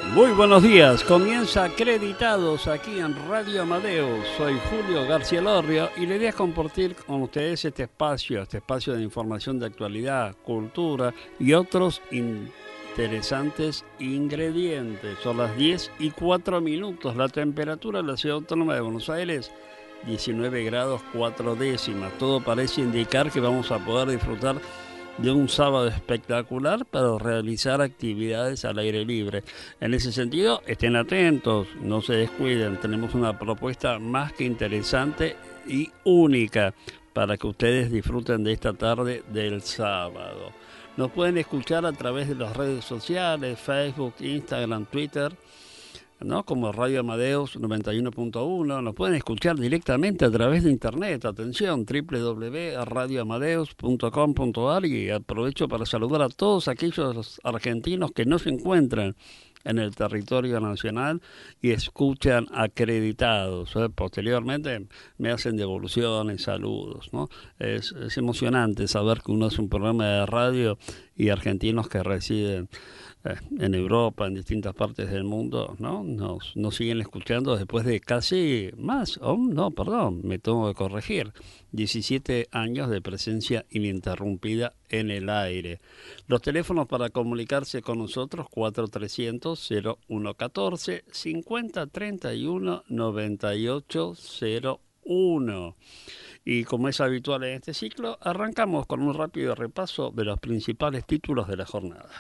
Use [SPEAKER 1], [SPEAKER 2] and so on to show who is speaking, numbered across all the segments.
[SPEAKER 1] Muy buenos días, comienza Acreditados aquí en Radio Amadeus. Soy Julio García Lorrio y la idea es compartir con ustedes este espacio de información de actualidad, cultura y otros interesantes ingredientes. Son las 10:04, la temperatura en la ciudad autónoma de Buenos Aires, 19 grados 4 décimas. Todo parece indicar que vamos a poder disfrutar de un sábado espectacular para realizar actividades al aire libre. En ese sentido, estén atentos, no se descuiden, tenemos una propuesta más que interesante y única para que ustedes disfruten de esta tarde del sábado. Nos pueden escuchar a través de las redes sociales, Facebook, Instagram, Twitter, ¿no? Como Radio Amadeus 91.1. Nos pueden escuchar directamente a través de internet. Atención, www.radioamadeus.com.ar. Y aprovecho para saludar a todos aquellos argentinos que no se encuentran en el territorio nacional y escuchan Acreditados. Posteriormente me hacen devoluciones, saludos, ¿no? Es emocionante saber que uno hace un programa de radio y argentinos que residen en Europa, en distintas partes del mundo, ¿no? Nos siguen escuchando después de casi me tengo que corregir, 17 años de presencia ininterrumpida en el aire. Los teléfonos para comunicarse con nosotros, 4300-0114, 5031-9801. Y como es habitual en este ciclo, arrancamos con un rápido repaso de los principales títulos de la jornada.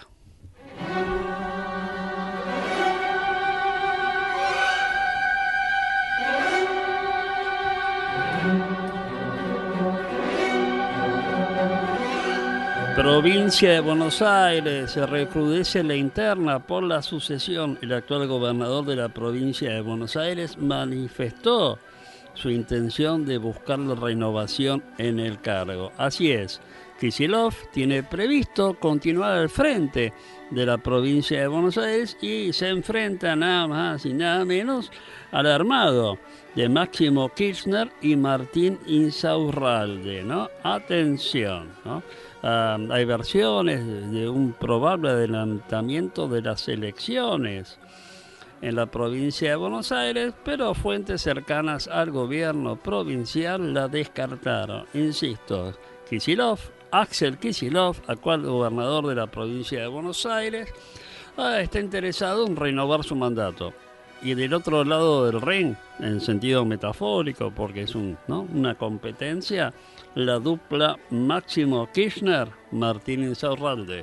[SPEAKER 1] Provincia de Buenos Aires, se recrudece la interna por la sucesión. El actual gobernador de la provincia de Buenos Aires manifestó su intención de buscar la renovación en el cargo. Así es, Kicillof tiene previsto continuar al frente de la provincia de Buenos Aires y se enfrenta nada más y nada menos al armado de Máximo Kirchner y Martín Insaurralde, ¿no? Atención, ¿no? Hay versiones de un probable adelantamiento de las elecciones en la provincia de Buenos Aires, pero fuentes cercanas al gobierno provincial la descartaron. Insisto, Axel Kicillof, actual gobernador de la provincia de Buenos Aires, está interesado en renovar su mandato. Y del otro lado del ring, en sentido metafórico, porque es una competencia, la dupla Máximo Kirchner-Martín Insaurralde.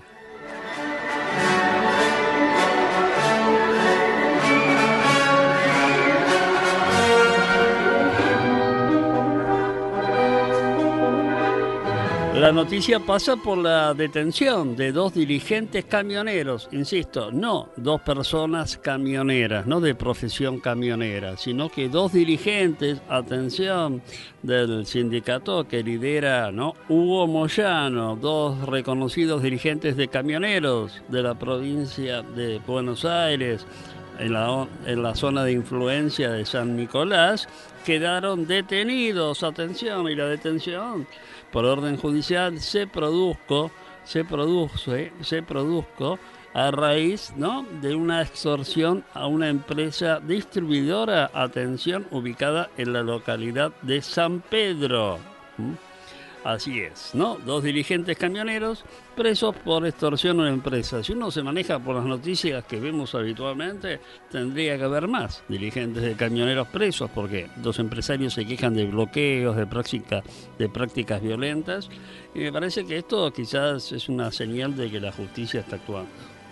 [SPEAKER 1] La noticia pasa por la detención de 2 dirigentes camioneros, insisto, no 2 personas camioneras, no de profesión camionera, sino que 2 dirigentes, atención, del sindicato que lidera, ¿no?, Hugo Moyano, 2 reconocidos dirigentes de camioneros de la provincia de Buenos Aires, en la zona de influencia de San Nicolás, quedaron detenidos. Atención, y la detención por orden judicial se produjo a raíz, ¿no?, de una extorsión a una empresa distribuidora, atención, ubicada en la localidad de San Pedro. Así es, ¿no? 2 dirigentes camioneros presos por extorsión a una empresa. Si uno se maneja por las noticias que vemos habitualmente, tendría que haber más dirigentes de camioneros presos, porque 2 empresarios se quejan de bloqueos, de prácticas violentas, y me parece que esto quizás es una señal de que la justicia está actuando.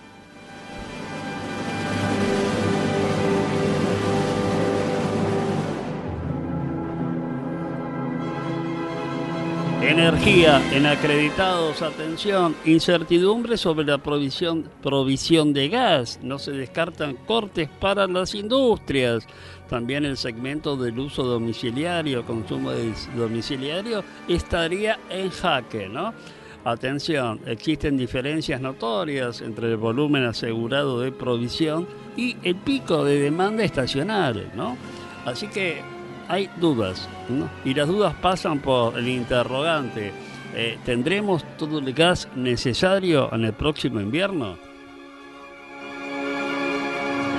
[SPEAKER 1] Energía en Acreditados, atención, incertidumbre sobre la provisión de gas, no se descartan cortes para las industrias. También el segmento del uso domiciliario, consumo domiciliario, estaría en jaque, ¿no? Atención, existen diferencias notorias entre el volumen asegurado de provisión y el pico de demanda estacional, ¿no? Así que hay dudas, ¿no? Y las dudas pasan por el interrogante: ¿tendremos todo el gas necesario en el próximo invierno?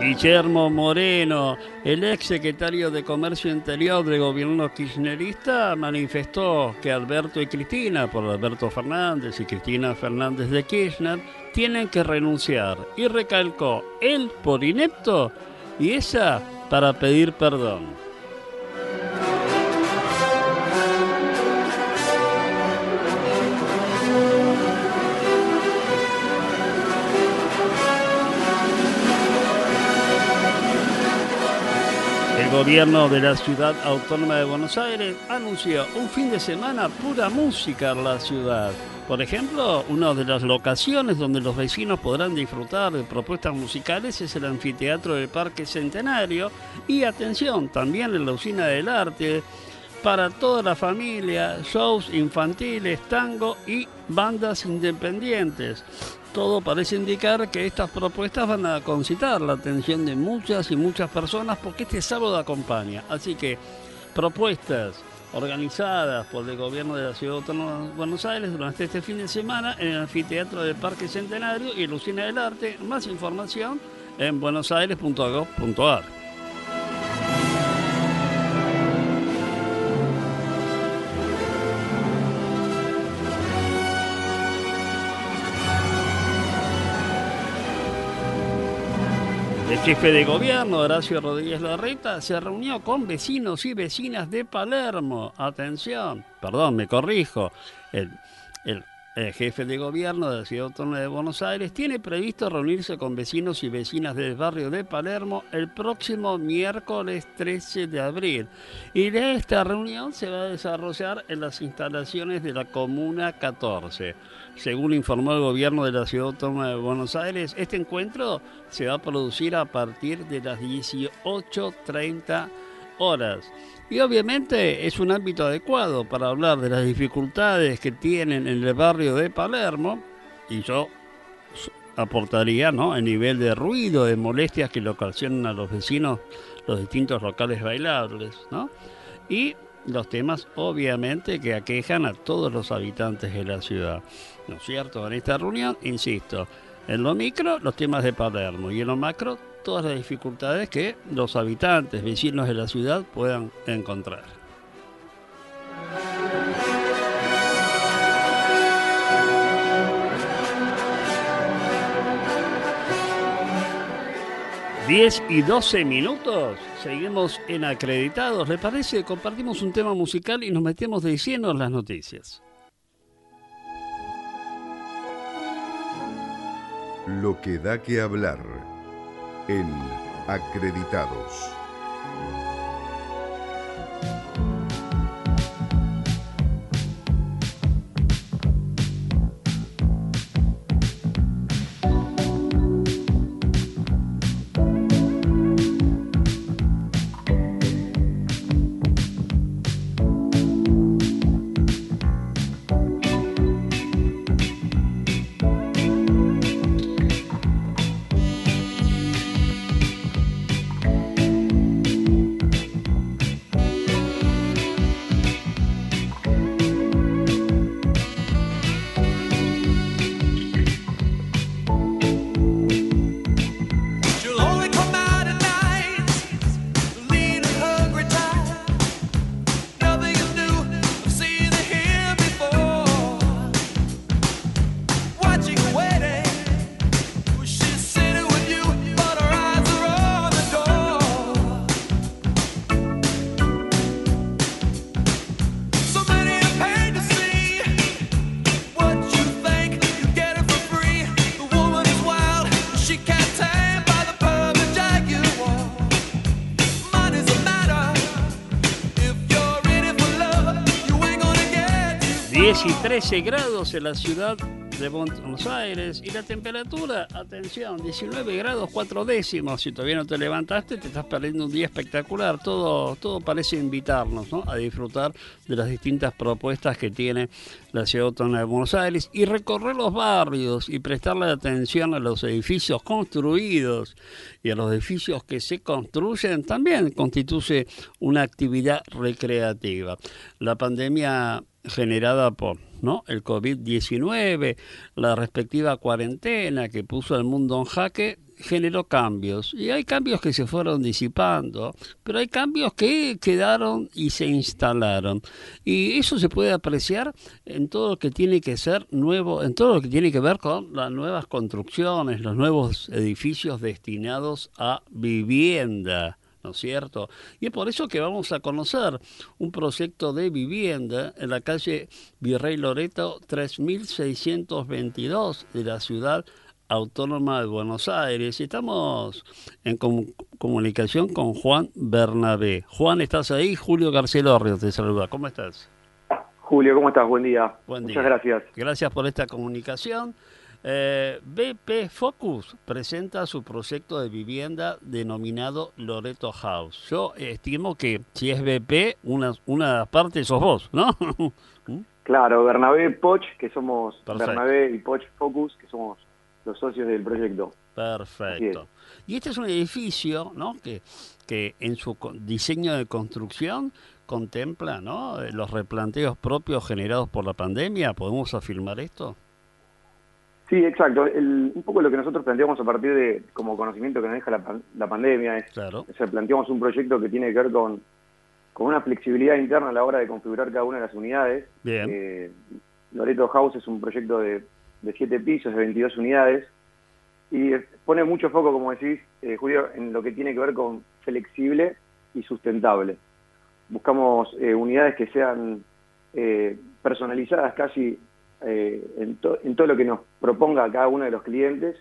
[SPEAKER 1] Guillermo Moreno, el ex secretario de Comercio Interior del gobierno kirchnerista, manifestó que Alberto y Cristina, por Alberto Fernández y Cristina Fernández de Kirchner, tienen que renunciar y recalcó, él por inepto y ella para pedir perdón. El gobierno de la Ciudad Autónoma de Buenos Aires anunció un fin de semana pura música en la ciudad. Por ejemplo, una de las locaciones donde los vecinos podrán disfrutar de propuestas musicales es el anfiteatro del Parque Centenario y, atención, también en la Usina del Arte, para toda la familia, shows infantiles, tango y bandas independientes. Todo parece indicar que estas propuestas van a concitar la atención de muchas y muchas personas porque este sábado acompaña. Así que propuestas organizadas por el gobierno de la Ciudad Autónoma de Buenos Aires durante este fin de semana en el anfiteatro del Parque Centenario y la Usina del Arte. Más información en buenosaires.gov.ar. 'El jefe de gobierno, Horacio Rodríguez Larreta, se reunió con vecinos y vecinas de Palermo. Atención, perdón, me corrijo. El jefe de gobierno de la Ciudad Autónoma de Buenos Aires tiene previsto reunirse con vecinos y vecinas del barrio de Palermo el próximo miércoles 13 de abril. Y de esta reunión se va a desarrollar en las instalaciones de la Comuna 14. Según informó el gobierno de la Ciudad Autónoma de Buenos Aires, este encuentro se va a producir a partir de las 18:30 horas. Y obviamente es un ámbito adecuado para hablar de las dificultades que tienen en el barrio de Palermo, y yo aportaría, ¿no?, el nivel de ruido, de molestias que le ocasionan a los vecinos los distintos locales bailables, ¿no? Y los temas, obviamente, que aquejan a todos los habitantes de la ciudad, ¿no es cierto? En esta reunión, insisto, en lo micro, los temas de Palermo, y en lo macro, todas las dificultades que los habitantes, vecinos de la ciudad puedan encontrar. Diez y 12 minutos, seguimos en Acreditados. ¿Le parece? Compartimos un tema musical y nos metemos de lleno en las noticias.
[SPEAKER 2] Lo que da que hablar en Acreditados.
[SPEAKER 1] Y 13 grados en la ciudad de Buenos Aires, y la temperatura, atención, 19 grados 4 décimos. Si todavía no te levantaste, te estás perdiendo un día espectacular. Todo parece invitarnos, ¿no?, a disfrutar de las distintas propuestas que tiene la Ciudad Autónoma de Buenos Aires y recorrer los barrios y prestarle atención a los edificios construidos y a los edificios que se construyen también constituye una actividad recreativa. La pandemia generada por, ¿no?, el COVID-19, la respectiva cuarentena que puso al mundo en jaque, generó cambios. Y hay cambios que se fueron disipando, pero hay cambios que quedaron y se instalaron. Y eso se puede apreciar en todo lo que tiene que ser nuevo, en todo lo que tiene que ver con las nuevas construcciones, los nuevos edificios destinados a vivienda. ¿No es cierto? Y es por eso que vamos a conocer un proyecto de vivienda en la calle Virrey Loreto 3622 de la ciudad autónoma de Buenos Aires. Estamos en comunicación con Juan Bernabé. Juan, ¿estás ahí? Julio Garcelorrio te saluda. ¿Cómo estás?
[SPEAKER 3] Julio, ¿cómo estás? Buen día.
[SPEAKER 1] Buen día.
[SPEAKER 3] Muchas gracias.
[SPEAKER 1] Gracias por esta comunicación. BP Focus presenta su proyecto de vivienda denominado Loreto House. Yo estimo que si es BP, una parte sos vos, ¿no?
[SPEAKER 3] Claro, Bernabé Poch, que somos
[SPEAKER 1] Perfecto.
[SPEAKER 3] Bernabé y Poch Focus, que somos los socios del proyecto.
[SPEAKER 1] Perfecto. Y este es un edificio, ¿no? que en su diseño de construcción contempla, ¿no? Los replanteos propios generados por la pandemia. ¿Podemos afirmar esto?
[SPEAKER 3] Sí, exacto. Un poco lo que nosotros planteamos a partir de, como conocimiento que nos deja la pandemia, es,
[SPEAKER 1] Claro.
[SPEAKER 3] o sea, planteamos un proyecto que tiene que ver con una flexibilidad interna a la hora de configurar cada una de las unidades.
[SPEAKER 1] Bien.
[SPEAKER 3] Loreto House es un proyecto de 7 pisos, de 22 unidades, y pone mucho foco, como decís, Julio, en lo que tiene que ver con flexible y sustentable. Buscamos unidades que sean personalizadas casi en todo lo que nos proponga cada uno de los clientes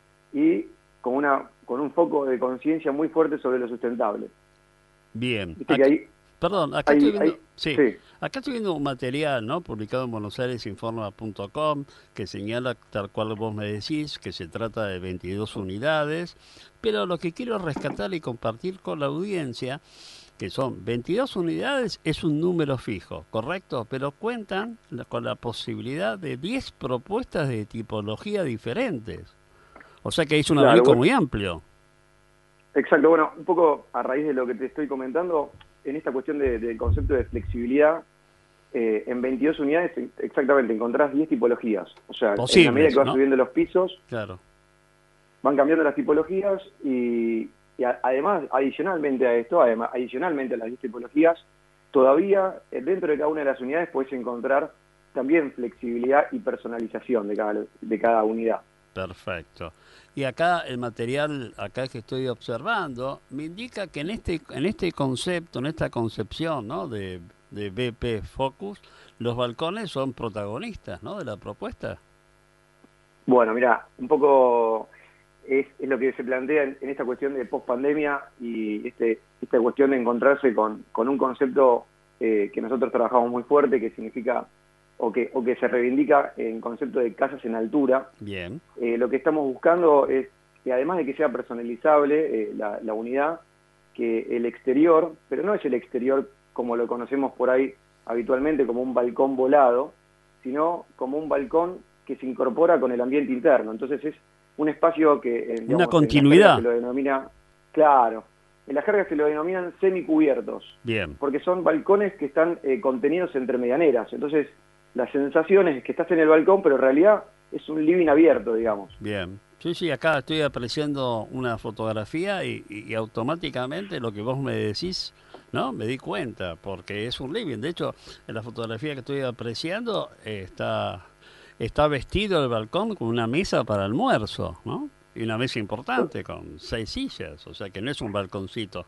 [SPEAKER 3] y con un foco de conciencia muy fuerte sobre lo sustentable.
[SPEAKER 1] Bien.
[SPEAKER 3] Viste que ahí,
[SPEAKER 1] Perdón, acá estoy viendo,
[SPEAKER 3] sí.
[SPEAKER 1] Acá estoy viendo un material, ¿no? Publicado en buenosaires.informa.com que señala, tal cual vos me decís, que se trata de 22 unidades, pero lo que quiero rescatar y compartir con la audiencia, que son 22 unidades, es un número fijo, ¿correcto? Pero cuentan con la posibilidad de 10 propuestas de tipología diferentes. O sea que es un abanico muy amplio.
[SPEAKER 3] Exacto, bueno, un poco a raíz de lo que te estoy comentando, en esta cuestión del concepto de flexibilidad, en 22 unidades exactamente encontrás 10 tipologías. O sea, en la medida que vas subiendo los pisos,
[SPEAKER 1] claro,
[SPEAKER 3] van cambiando las tipologías y además, adicionalmente a esto, adicionalmente a las 10 tipologías, todavía dentro de cada una de las unidades puedes encontrar también flexibilidad y personalización de cada unidad.
[SPEAKER 1] Perfecto. Y acá el material, acá que estoy observando, me indica que en este concepto, en esta concepción, ¿no? de BP Focus, los balcones son protagonistas, ¿no? de la propuesta.
[SPEAKER 3] Bueno, mira, un poco es lo que se plantea en esta cuestión de post-pandemia y esta cuestión de encontrarse con un concepto que nosotros trabajamos muy fuerte, que significa o que se reivindica en concepto de casas en altura.
[SPEAKER 1] Bien.
[SPEAKER 3] Lo que estamos buscando es que además de que sea personalizable la unidad, que el exterior, pero no es el exterior como lo conocemos por ahí habitualmente como un balcón volado, sino como un balcón que se incorpora con el ambiente interno. Entonces es un espacio que... digamos,
[SPEAKER 1] una continuidad.
[SPEAKER 3] Se lo denomina, claro, en las jergas se lo denominan semicubiertos.
[SPEAKER 1] Bien.
[SPEAKER 3] Porque son balcones que están contenidos entre medianeras. Entonces la sensación es que estás en el balcón, pero en realidad es un living abierto, digamos.
[SPEAKER 1] Bien. Sí, acá estoy apreciando una fotografía y automáticamente lo que vos me decís, ¿no? Me di cuenta, porque es un living. De hecho, en la fotografía que estoy apreciando está vestido el balcón con una mesa para almuerzo, ¿no? Y una mesa importante con 6 sillas, o sea que no es un balconcito.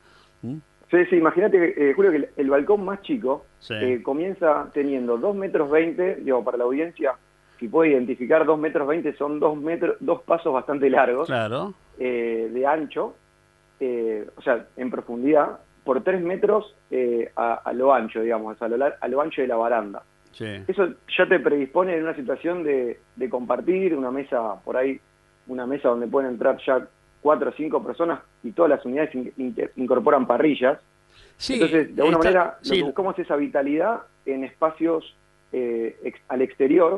[SPEAKER 3] Sí, imagínate, Julio, que el balcón más chico comienza teniendo 2,20 metros, digo, para la audiencia, si puede identificar 2,20 metros, son 2 pasos bastante largos,
[SPEAKER 1] claro,
[SPEAKER 3] de ancho, o sea, en profundidad, por 3 metros a lo ancho, digamos, a lo ancho de la baranda.
[SPEAKER 1] Sí.
[SPEAKER 3] Eso ya te predispone en una situación de compartir una mesa, por ahí, una mesa donde pueden entrar ya 4 o 5 personas y todas las unidades incorporan parrillas. Sí, entonces, de alguna manera, lo que buscamos es esa vitalidad en espacios al exterior,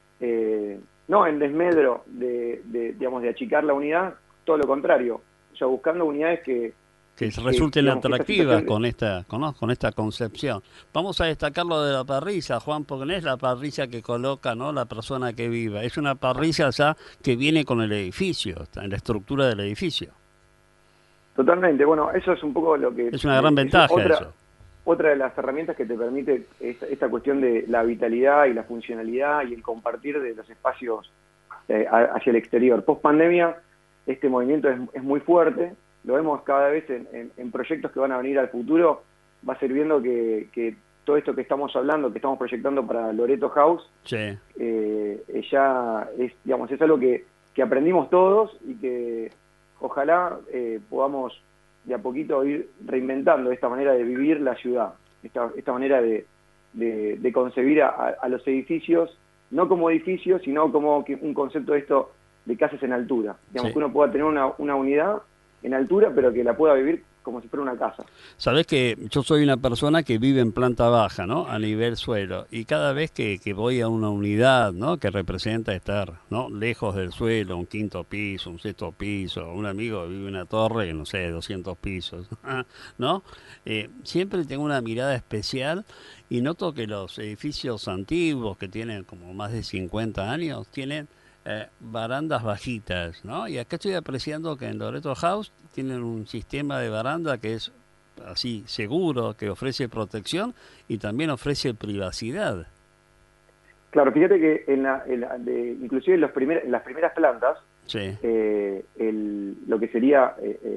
[SPEAKER 3] no en desmedro digamos, de achicar la unidad, todo lo contrario. O sea, buscando unidades que
[SPEAKER 1] que resulten
[SPEAKER 3] digamos,
[SPEAKER 1] atractivas con esta concepción. Vamos a destacar lo de la parrilla, Juan, porque no es la parrilla que coloca, ¿no?, la persona que viva, es una parrilla ya que viene con el edificio, en la estructura del edificio.
[SPEAKER 3] Totalmente, bueno, eso es un poco lo que...
[SPEAKER 1] Es una gran ventaja eso.
[SPEAKER 3] Otra de las herramientas que te permite esta cuestión de la vitalidad y la funcionalidad y el compartir de los espacios hacia el exterior. Post pandemia, este movimiento es muy fuerte, lo vemos cada vez en proyectos que van a venir al futuro, va a ser viendo que todo esto que estamos hablando, que estamos proyectando para Loreto House,
[SPEAKER 1] sí,
[SPEAKER 3] ya es algo que aprendimos todos y que ojalá podamos de a poquito ir reinventando esta manera de vivir la ciudad, esta manera de concebir a los edificios, no como edificios, sino como un concepto de esto de casas en altura. Digamos, sí, que uno pueda tener una unidad en altura, pero que la pueda vivir como si fuera una casa.
[SPEAKER 1] Sabés que yo soy una persona que vive en planta baja, ¿no?, a nivel suelo, y cada vez que voy a una unidad, ¿no?, que representa estar, ¿no?, lejos del suelo, un quinto piso, un sexto piso, un amigo vive en una torre, no sé, 200 pisos, ¿no? Siempre tengo una mirada especial y noto que los edificios antiguos que tienen como más de 50 años tienen barandas bajitas, ¿no? Y acá estoy apreciando que en Loreto House tienen un sistema de baranda que es así seguro, que ofrece protección y también ofrece privacidad.
[SPEAKER 3] Claro, fíjate que inclusive en las primeras plantas,
[SPEAKER 1] sí,
[SPEAKER 3] lo que sería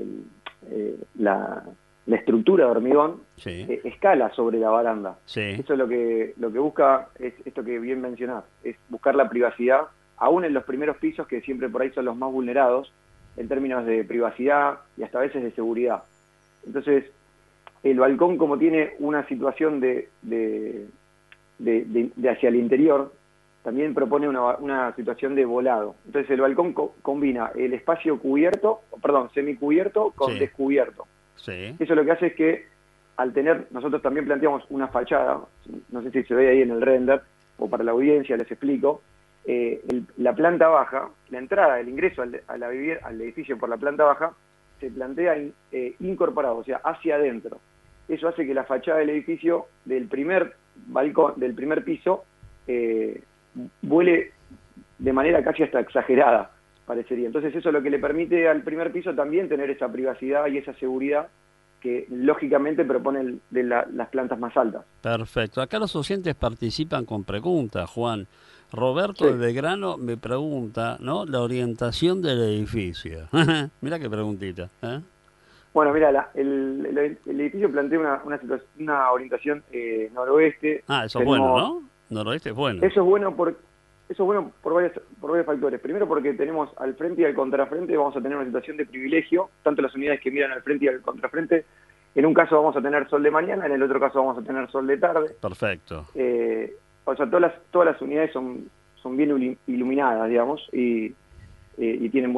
[SPEAKER 3] la estructura de hormigón,
[SPEAKER 1] sí,
[SPEAKER 3] escala sobre la baranda.
[SPEAKER 1] Sí.
[SPEAKER 3] Eso es lo que busca, es esto que bien mencionás, es buscar la privacidad, aún en los primeros pisos, que siempre por ahí son los más vulnerados en términos de privacidad y hasta a veces de seguridad. Entonces, el balcón, como tiene una situación de hacia el interior, también propone una situación de volado. Entonces, el balcón combina el espacio semicubierto con
[SPEAKER 1] sí,
[SPEAKER 3] descubierto.
[SPEAKER 1] Sí.
[SPEAKER 3] Eso lo que hace es que, al tener, nosotros también planteamos una fachada, no sé si se ve ahí en el render, o para la audiencia les explico. La planta baja, la entrada, el ingreso al edificio por la planta baja, se plantea incorporado, o sea, hacia adentro. Eso hace que la fachada del edificio, del primer balcón, del primer piso, vuele de manera casi hasta exagerada, parecería. Entonces eso es lo que le permite al primer piso también tener esa privacidad y esa seguridad que lógicamente proponen de las plantas más altas.
[SPEAKER 1] Perfecto. Acá los oyentes participan con preguntas, Juan. Roberto
[SPEAKER 3] Sí.
[SPEAKER 1] de Belgrano me pregunta, ¿no?, la orientación del edificio. Mira qué preguntita.
[SPEAKER 3] Bueno, mira, el edificio plantea una orientación noroeste.
[SPEAKER 1] Eso es bueno, ¿no? Noroeste es bueno.
[SPEAKER 3] Eso es bueno por varios factores. Primero, porque tenemos al frente y al contrafrente, vamos a tener una situación de privilegio, tanto las unidades que miran al frente y al contrafrente. En un caso vamos a tener sol de mañana, en el otro caso vamos a tener sol de tarde.
[SPEAKER 1] Perfecto.
[SPEAKER 3] O sea, todas las unidades son bien iluminadas, digamos, y tienen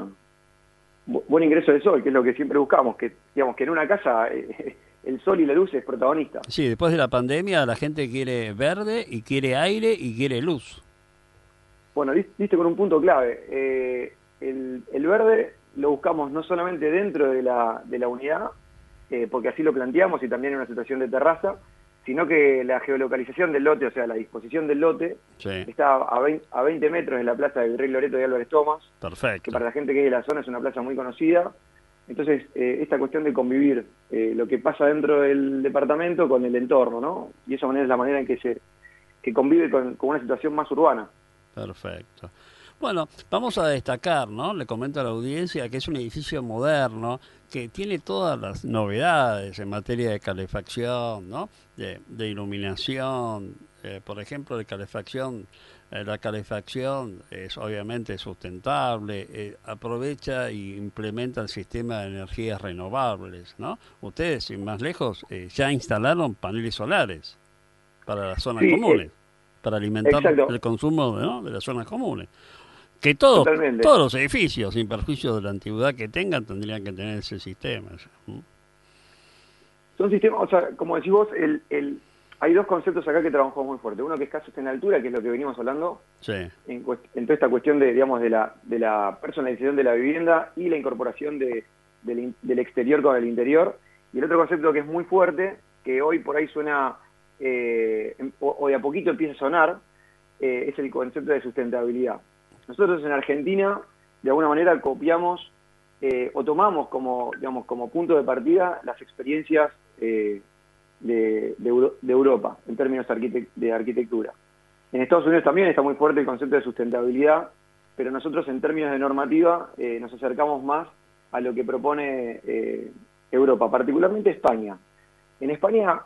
[SPEAKER 3] buen ingreso de sol, que es lo que siempre buscamos, que digamos que en una casa el sol y la luz es protagonista.
[SPEAKER 1] Sí, después de la pandemia la gente quiere verde y quiere aire y quiere luz.
[SPEAKER 3] Bueno, diste con un punto clave. El verde lo buscamos no solamente dentro de la unidad, porque así lo planteamos y también en una situación de terraza, sino que la geolocalización del lote, o sea, la disposición del lote,
[SPEAKER 1] sí,
[SPEAKER 3] está a 20 metros de la plaza del Virrey Loreto de Álvarez Thomas.
[SPEAKER 1] Perfecto.
[SPEAKER 3] Que para la gente que es de la zona es una plaza muy conocida. Entonces, esta cuestión de convivir lo que pasa dentro del departamento con el entorno, ¿no? Y esa manera es la manera en que convive con una situación más urbana.
[SPEAKER 1] Perfecto. Bueno, vamos a destacar, ¿no? Le comento a la audiencia que es un edificio moderno que tiene todas las novedades en materia de calefacción, ¿no? De iluminación, por ejemplo, de calefacción. La calefacción es obviamente sustentable, aprovecha y implementa el sistema de energías renovables, ¿no? Ustedes, sin más lejos, ya instalaron paneles solares para las zonas comunes, para alimentar el consumo, ¿no?, de las zonas comunes. Que todos los edificios, sin perjuicio de la antigüedad que tengan, tendrían que tener ese sistema.
[SPEAKER 3] Son sistemas, o sea, como decís vos, hay dos conceptos acá que trabajamos muy fuerte. Uno que es casas en altura, que es lo que venimos hablando,
[SPEAKER 1] sí,
[SPEAKER 3] en toda esta cuestión de la personalización de la vivienda y la incorporación de del exterior con el interior. Y el otro concepto que es muy fuerte, que hoy por ahí suena, o de a poquito empieza a sonar, es el concepto de sustentabilidad. Nosotros en Argentina, de alguna manera, copiamos o tomamos como punto de partida las experiencias de Europa en términos de arquitectura. En Estados Unidos también está muy fuerte el concepto de sustentabilidad, pero nosotros en términos de normativa nos acercamos más a lo que propone Europa, particularmente España. En España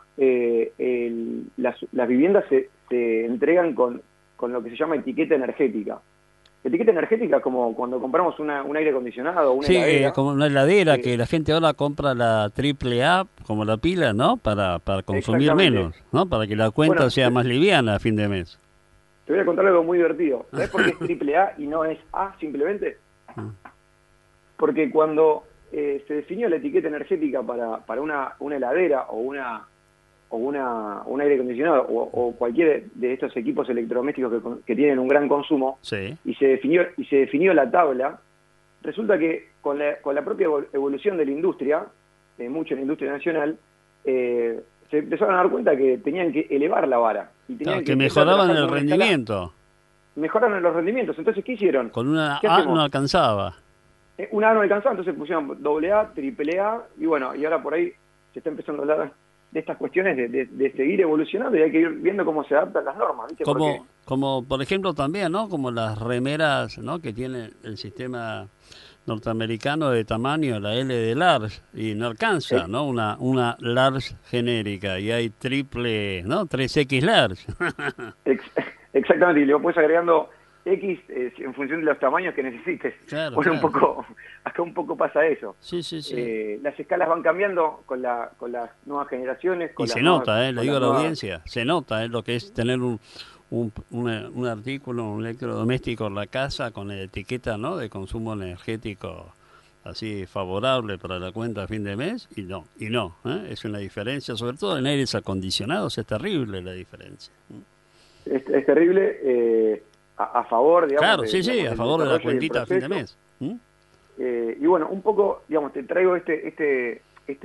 [SPEAKER 3] las viviendas se entregan con lo que se llama etiqueta energética. Etiqueta energética como cuando compramos un aire acondicionado o una heladera.
[SPEAKER 1] Como una heladera que la gente ahora compra la AAA, como la pila, ¿no? Para consumir menos, ¿no? Para que la cuenta sea más liviana a fin de mes.
[SPEAKER 3] Te voy a contar algo muy divertido. ¿Sabes por qué es AAA y no es A simplemente? Porque cuando se definió la etiqueta energética para una heladera o un aire acondicionado o cualquier de estos equipos electrodomésticos que tienen un gran consumo,
[SPEAKER 1] sí,
[SPEAKER 3] y se definió la tabla, resulta que con la propia evolución de la industria, mucho en la industria nacional, se empezaron a dar cuenta que tenían que elevar la vara. Y tenían
[SPEAKER 1] que mejoraban el rendimiento.
[SPEAKER 3] Mejoraron los rendimientos. Entonces, ¿qué hicieron?
[SPEAKER 1] Con una A no alcanzaba.
[SPEAKER 3] Una A no alcanzaba, entonces pusieron AA, AAA, y bueno, y ahora por ahí se está empezando a hablar de estas cuestiones de seguir evolucionando, y hay que ir viendo cómo se adaptan las normas, ¿viste?
[SPEAKER 1] Como por ejemplo también, ¿no? Como las remeras, ¿no? Que tiene el sistema norteamericano de tamaño, la L de large, y no alcanza, ¿no? Una large genérica, y hay triple, ¿no? 3X large.
[SPEAKER 3] Exactamente, y le puedes agregando X en función de los tamaños que necesites.
[SPEAKER 1] Claro,
[SPEAKER 3] bueno,
[SPEAKER 1] claro.
[SPEAKER 3] Acá un poco pasa eso.
[SPEAKER 1] Sí.
[SPEAKER 3] Las escalas van cambiando con las nuevas generaciones.
[SPEAKER 1] Y se nota, le digo a la audiencia, se nota lo que es tener un artículo, un electrodoméstico en la casa con la etiqueta, ¿no? De consumo energético así favorable para la cuenta a fin de mes, y no, es una diferencia, sobre todo en aires acondicionados es terrible la diferencia.
[SPEAKER 3] Es terrible, a favor, digamos.
[SPEAKER 1] Claro, sí, a favor de la cuentita a fin de mes.
[SPEAKER 3] Y bueno, un poco, digamos, te traigo este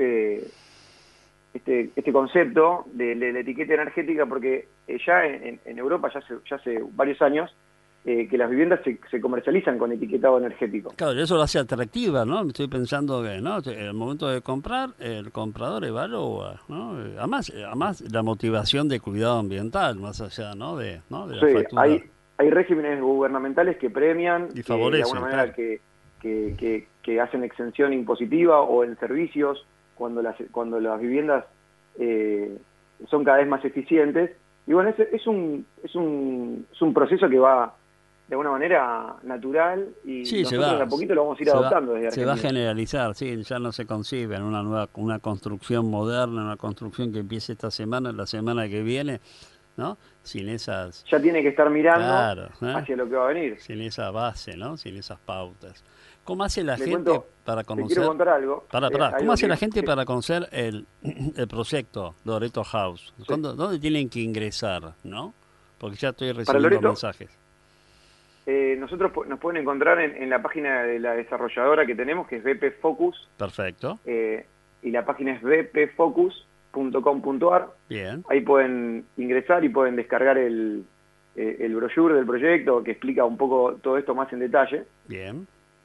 [SPEAKER 3] concepto de la etiqueta energética porque ya en Europa ya hace varios años que las viviendas se comercializan con etiquetado energético.
[SPEAKER 1] Claro, eso lo hace atractiva, ¿no? Estoy pensando que, ¿no? En el momento de comprar, el comprador evalúa, ¿no? Además la motivación de cuidado ambiental, más allá, ¿no? De la factura.
[SPEAKER 3] Hay regímenes gubernamentales que premian,
[SPEAKER 1] y favorecen,
[SPEAKER 3] de alguna manera que hacen exención impositiva o en servicios cuando las viviendas son cada vez más eficientes. Y bueno, es un proceso que va de alguna manera natural y nosotros de a poquito lo vamos a ir adoptando desde Argentina.
[SPEAKER 1] Se va a generalizar, sí, ya no se concibe en una construcción moderna, una construcción que empiece esta semana, la semana que viene, ¿no? Sin esas...
[SPEAKER 3] Ya tiene que estar mirando hacia lo que va a venir.
[SPEAKER 1] Sin esa base, ¿no? Sin esas pautas. ¿Cómo hace la gente para conocer...
[SPEAKER 3] Te quiero contar algo.
[SPEAKER 1] ¿Cómo hace la gente para conocer el proyecto Loreto House?
[SPEAKER 3] Sí.
[SPEAKER 1] ¿Dónde tienen que ingresar, no? Porque ya estoy recibiendo mensajes.
[SPEAKER 3] Nosotros nos pueden encontrar en la página de la desarrolladora que tenemos, que es BP Focus.
[SPEAKER 1] Perfecto.
[SPEAKER 3] Y la página es bpfocus.com.ar.
[SPEAKER 1] Bien.
[SPEAKER 3] Ahí pueden ingresar y pueden descargar el brochure del proyecto que explica un poco todo esto más en detalle.
[SPEAKER 1] Bien.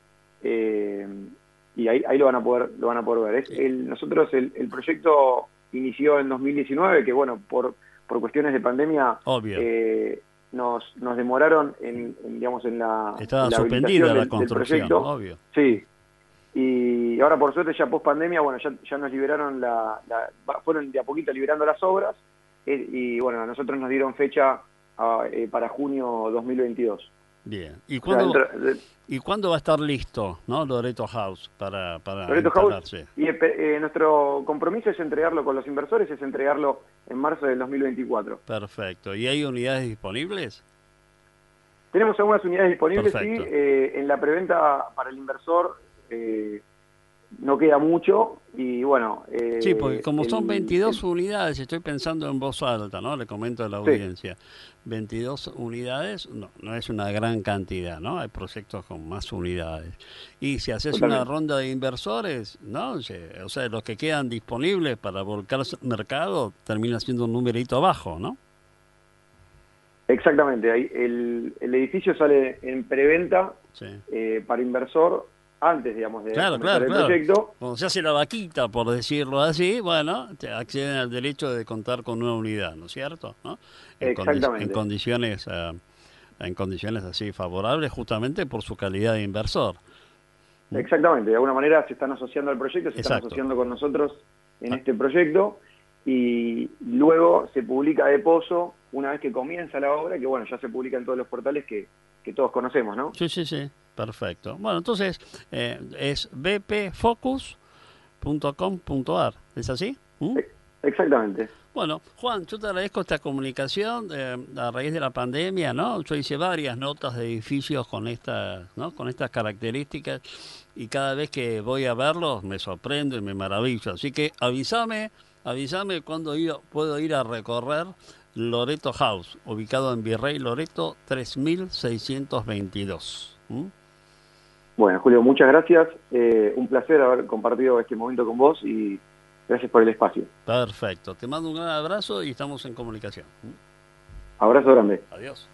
[SPEAKER 3] Y ahí lo van a poder ver. Nosotros el proyecto inició en 2019, que bueno, por cuestiones de pandemia,
[SPEAKER 1] obvio,
[SPEAKER 3] nos demoraron en la
[SPEAKER 1] estaba
[SPEAKER 3] la
[SPEAKER 1] suspendida la
[SPEAKER 3] construcción,
[SPEAKER 1] obvio.
[SPEAKER 3] Sí. Y ahora por suerte ya post pandemia, bueno, ya nos liberaron fueron de a poquito liberando las obras, y bueno, a nosotros nos dieron fecha para junio 2022.
[SPEAKER 1] Bien. ¿Y cuándo va a estar listo, no, Loreto House para
[SPEAKER 3] Loreto House? Y nuestro compromiso es entregarlo con los inversores, es entregarlo en marzo del 2024.
[SPEAKER 1] Perfecto. ¿Y hay unidades disponibles?
[SPEAKER 3] Tenemos algunas unidades disponibles.
[SPEAKER 1] Perfecto.
[SPEAKER 3] Sí, en la preventa para el inversor no queda mucho y bueno...
[SPEAKER 1] Sí, porque como son 22 unidades, estoy pensando en voz alta, ¿no? Le comento a la audiencia. 22 unidades no es una gran cantidad, ¿no? Hay proyectos con más unidades. Y si haces una ronda de inversores, ¿no? O sea, los que quedan disponibles para volcar al mercado termina siendo un numerito bajo, ¿no?
[SPEAKER 3] Exactamente. El edificio sale en preventa para inversor antes, digamos, de comenzar el proyecto.
[SPEAKER 1] Cuando se hace la vaquita, por decirlo así, bueno, te acceden al derecho de contar con una unidad, ¿no es cierto? ¿No?
[SPEAKER 3] Exactamente.
[SPEAKER 1] En condiciones así favorables, justamente por su calidad de inversor.
[SPEAKER 3] Exactamente. De alguna manera se están asociando al proyecto, se están asociando con nosotros en este proyecto y luego se publica de pozo una vez que comienza la obra, que bueno, ya se publica en todos los portales que todos conocemos, ¿no?
[SPEAKER 1] Sí. Perfecto. Bueno, entonces es bpfocus.com.ar, ¿es así?
[SPEAKER 3] Exactamente.
[SPEAKER 1] Bueno, Juan, yo te agradezco esta comunicación a raíz de la pandemia, ¿no? Yo hice varias notas de edificios con estas características y cada vez que voy a verlos me sorprendo y me maravillo. Así que avísame cuándo puedo ir a recorrer Loreto House, ubicado en Virrey Loreto 3622.
[SPEAKER 3] Bueno, Julio, muchas gracias. Un placer haber compartido este momento con vos y gracias por el espacio.
[SPEAKER 1] Perfecto. Te mando un gran abrazo y estamos en comunicación.
[SPEAKER 3] Abrazo grande.
[SPEAKER 1] Adiós.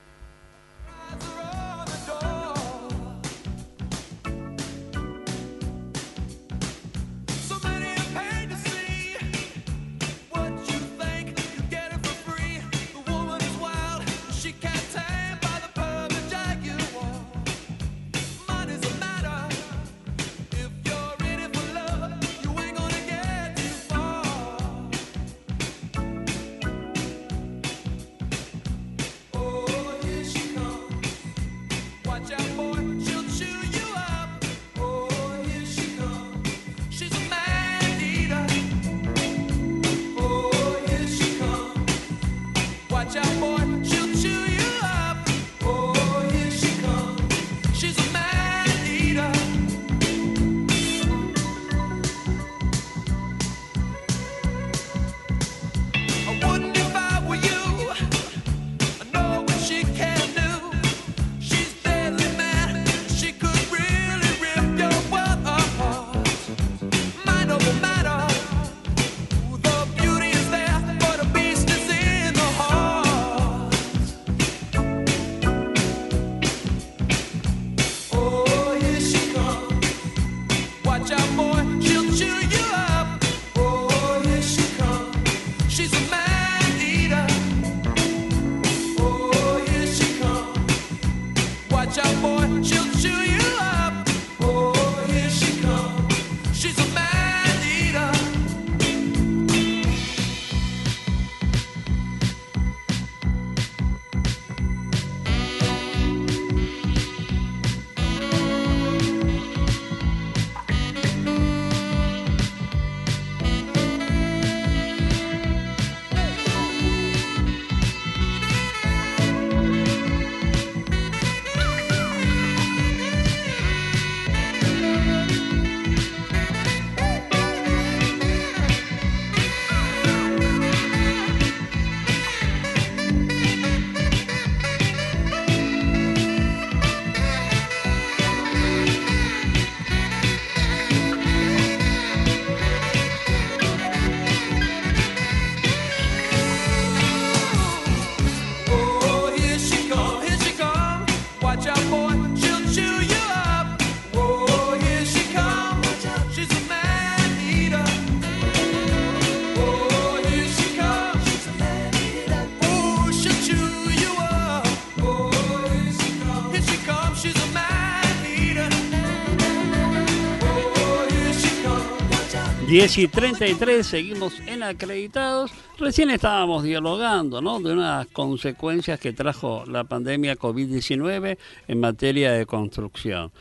[SPEAKER 1] Diez y 33, seguimos en Acreditados. Recién estábamos dialogando, ¿no?, de unas consecuencias que trajo la pandemia COVID-19 en materia de construcción.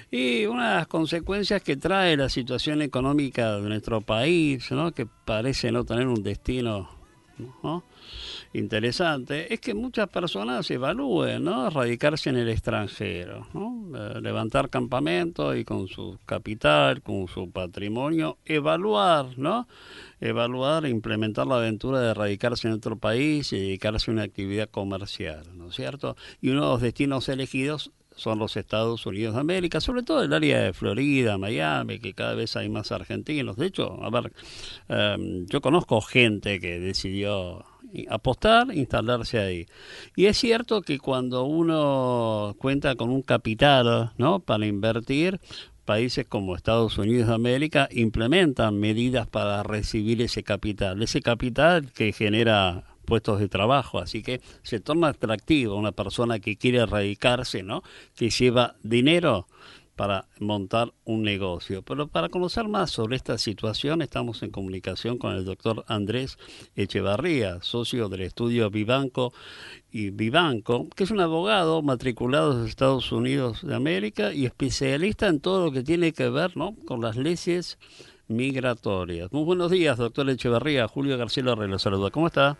[SPEAKER 1] Y unas consecuencias que trae la situación económica de nuestro país, ¿no?, que parece no tener un destino ¿no? Interesante es que muchas personas evalúen, ¿no?, radicarse en el extranjero, ¿no? Levantar campamentos y con su capital, con su patrimonio, evaluar, ¿no? Evaluar e implementar la aventura de radicarse en otro país y dedicarse a una actividad comercial, ¿no es cierto? Y uno de los destinos elegidos son los Estados Unidos de América, sobre todo el área de Florida, Miami, que cada vez hay más argentinos. De hecho, a ver, yo conozco gente que decidió apostar, instalarse ahí. Y es cierto que cuando uno cuenta con un capital, ¿no?, para invertir, países como Estados Unidos de América implementan medidas para recibir ese capital que genera puestos de trabajo, así que se torna atractivo una persona que quiere radicarse, ¿no?, que lleva dinero para montar un negocio. Pero para conocer más sobre esta situación estamos en comunicación con el doctor Andrés Echevarría, socio del estudio Vivanco, que es un abogado matriculado en los Estados Unidos de América y especialista en todo lo que tiene que ver, ¿no?, con las leyes migratorias. Muy buenos días, doctor Echevarría. Julio García lo saluda. ¿Cómo está?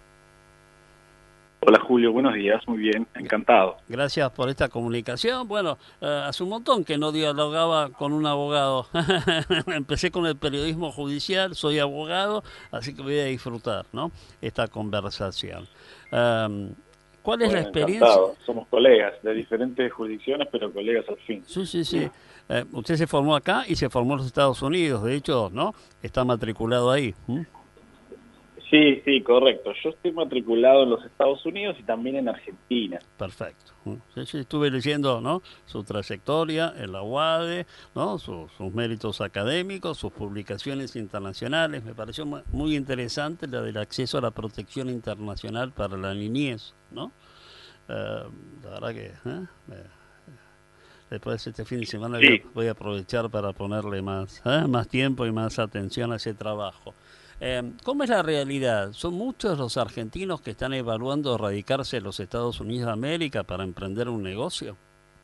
[SPEAKER 4] Hola Julio, buenos días, muy bien, encantado.
[SPEAKER 1] Gracias por esta comunicación. Bueno, hace un montón que no dialogaba con un abogado. Empecé con el periodismo judicial, soy abogado, así que voy a disfrutar, ¿no?, esta conversación. ¿Cuál es la experiencia?
[SPEAKER 4] Encantado. Somos colegas de diferentes jurisdicciones, pero colegas al fin.
[SPEAKER 1] Sí. Usted se formó acá y se formó en los Estados Unidos, de hecho, ¿no?, está matriculado ahí.
[SPEAKER 4] Sí, correcto. Yo estoy matriculado en los Estados Unidos y también en Argentina.
[SPEAKER 1] Perfecto. Sí, estuve leyendo, ¿no?, su trayectoria en la UADE, ¿no?, sus méritos académicos, sus publicaciones internacionales. Me pareció muy interesante la del acceso a la protección internacional para la niñez, ¿no? La verdad que después de este fin de semana
[SPEAKER 4] sí,
[SPEAKER 1] voy a aprovechar para ponerle más tiempo y más atención a ese trabajo. ¿Cómo es la realidad? ¿Son muchos los argentinos que están evaluando radicarse en los Estados Unidos de América para emprender un negocio?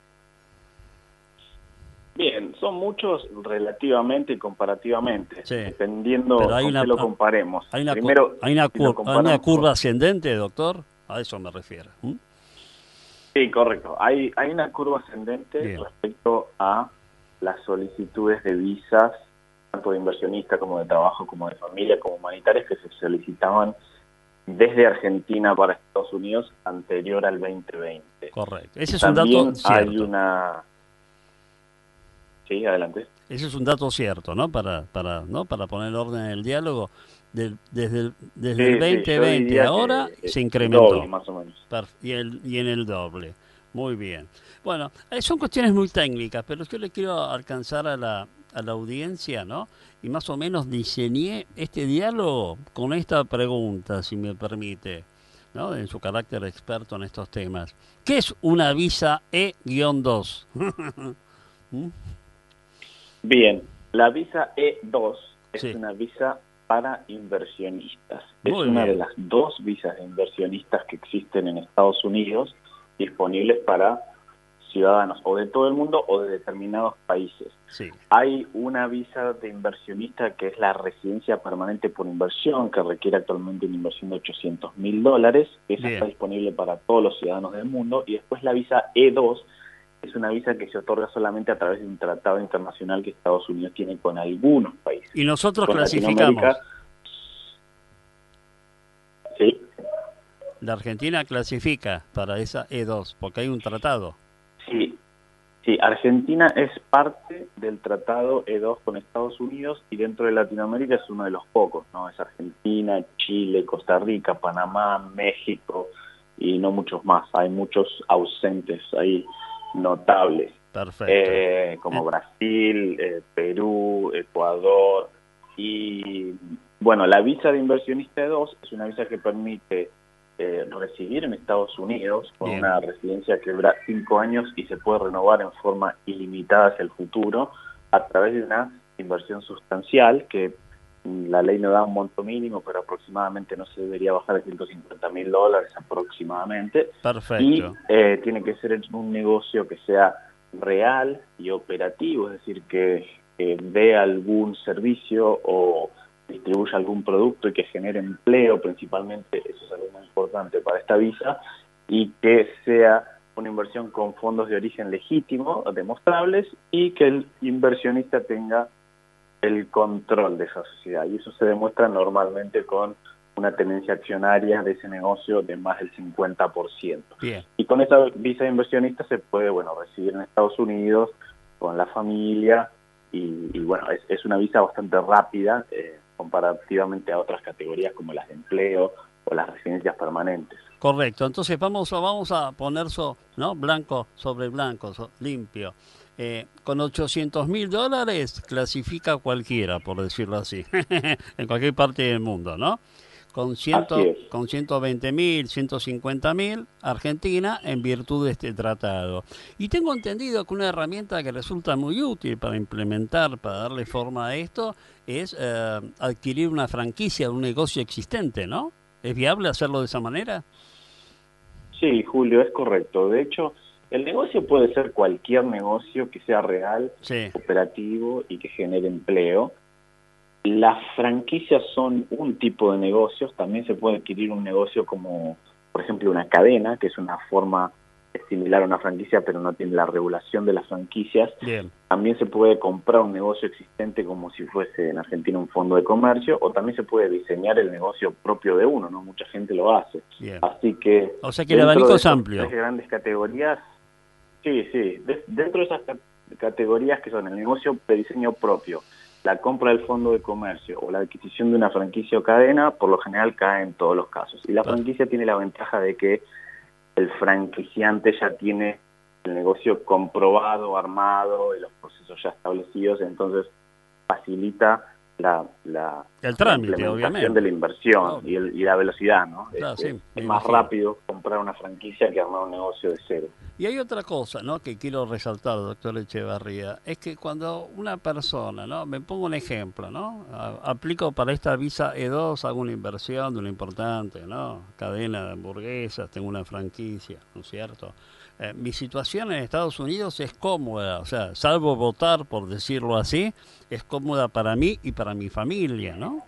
[SPEAKER 4] Bien, son muchos relativamente y comparativamente,
[SPEAKER 1] Sí.
[SPEAKER 4] dependiendo
[SPEAKER 1] Pero
[SPEAKER 4] con qué lo comparemos.
[SPEAKER 1] Hay una curva ascendente, doctor, a eso me refiero.
[SPEAKER 4] Sí, correcto. Hay una curva ascendente. Bien. Respecto a las solicitudes de visas, tanto de inversionista como de trabajo, como de familia, como humanitarias, que se solicitaban desde Argentina para Estados Unidos anterior al 2020.
[SPEAKER 1] Correcto. Ese es un dato cierto.
[SPEAKER 4] Hay una... Sí, adelante.
[SPEAKER 1] Ese es un dato cierto, ¿no? Para poner orden en el diálogo. Desde el 2020 ahora se incrementó.
[SPEAKER 4] Doble, más o menos.
[SPEAKER 1] Y en el doble. Muy bien. Bueno, son cuestiones muy técnicas, pero yo le quiero alcanzar a la audiencia, ¿no? Y más o menos diseñé este diálogo con esta pregunta, si me permite, ¿no?, en su carácter experto en estos temas. ¿Qué es una visa E-2?
[SPEAKER 4] Bien, la visa E2 es una visa para inversionistas. Es una de las dos visas de inversionistas que existen en Estados Unidos, disponibles para ciudadanos o de todo el mundo o de determinados países.
[SPEAKER 1] Sí.
[SPEAKER 4] Hay una visa de inversionista que es la residencia permanente por inversión, que requiere actualmente una inversión de $800.000. Esa está disponible para todos los ciudadanos del mundo. Y después la visa E2 es una visa que se otorga solamente a través de un tratado internacional que Estados Unidos tiene con algunos países.
[SPEAKER 1] ¿Y nosotros clasificamos?
[SPEAKER 4] Sí.
[SPEAKER 1] La Argentina clasifica para esa E2, porque hay un tratado.
[SPEAKER 4] Sí, Argentina es parte del tratado E2 con Estados Unidos y dentro de Latinoamérica es uno de los pocos, ¿no? Es Argentina, Chile, Costa Rica, Panamá, México y no muchos más. Hay muchos ausentes ahí notables.
[SPEAKER 1] Perfecto.
[SPEAKER 4] Como Brasil, Perú, Ecuador y... Bueno, la visa de inversionista E2 es una visa que permite residir en Estados Unidos con una residencia que dura 5 años y se puede renovar en forma ilimitada hacia el futuro a través de una inversión sustancial que la ley no da un monto mínimo, pero aproximadamente no se debería bajar de $150.000 aproximadamente.
[SPEAKER 1] Perfecto.
[SPEAKER 4] Y tiene que ser un negocio que sea real y operativo, es decir, que dé algún servicio o contribuya a algún producto y que genere empleo principalmente, eso es algo muy importante para esta visa, y que sea una inversión con fondos de origen legítimo, demostrables, y que el inversionista tenga el control de esa sociedad. Y eso se demuestra normalmente con una tenencia accionaria de ese negocio de más del 50%.
[SPEAKER 1] Bien.
[SPEAKER 4] Y con esa visa de inversionista se puede, residir en Estados Unidos con la familia, y bueno, es una visa bastante rápida comparativamente a otras categorías como las de empleo o las residencias permanentes.
[SPEAKER 1] Correcto, entonces vamos a poner ¿no? Blanco sobre blanco, limpio. Con $800.000 clasifica cualquiera, por decirlo así, en cualquier parte del mundo, ¿no? Con 120.000, 150.000, Argentina, en virtud de este tratado. Y tengo entendido que una herramienta que resulta muy útil para implementar, para darle forma a esto, es adquirir una franquicia de un negocio existente, ¿no? ¿Es viable hacerlo de esa manera?
[SPEAKER 4] Sí, Julio, es correcto. De hecho, el negocio puede ser cualquier negocio que sea real,
[SPEAKER 1] sí,
[SPEAKER 4] operativo y que genere empleo. Las franquicias son un tipo de negocios. También se puede adquirir un negocio como, por ejemplo, una cadena, que es una forma similar a una franquicia, pero no tiene la regulación de las franquicias.
[SPEAKER 1] Bien.
[SPEAKER 4] También se puede comprar un negocio existente como si fuese en Argentina un fondo de comercio, o también se puede diseñar el negocio propio de uno, ¿no? Mucha gente lo hace.
[SPEAKER 1] Bien.
[SPEAKER 4] Así que...
[SPEAKER 1] O sea que el abanico es amplio.
[SPEAKER 4] Tres grandes categorías, sí. Dentro de esas categorías que son el negocio de diseño propio, la compra del fondo de comercio o la adquisición de una franquicia o cadena, por lo general cae en todos los casos. Y la franquicia tiene la ventaja de que el franquiciante ya tiene el negocio comprobado, armado, y los procesos ya establecidos, entonces facilita
[SPEAKER 1] el trámite,
[SPEAKER 4] implementación
[SPEAKER 1] obviamente,
[SPEAKER 4] de la inversión y la velocidad, ¿no?
[SPEAKER 1] Claro, sí,
[SPEAKER 4] es más rápido comprar una franquicia que armar un negocio de cero.
[SPEAKER 1] Y hay otra cosa, ¿no?, que quiero resaltar, doctor Echevarría, es que cuando una persona, ¿no?, me pongo un ejemplo, ¿no?, aplico para esta visa E2, hago una inversión de una importante, ¿no?, cadena de hamburguesas, tengo una franquicia, ¿no es cierto? Mi situación en Estados Unidos es cómoda, o sea, salvo votar, por decirlo así, es cómoda para mí y para mi familia, ¿no?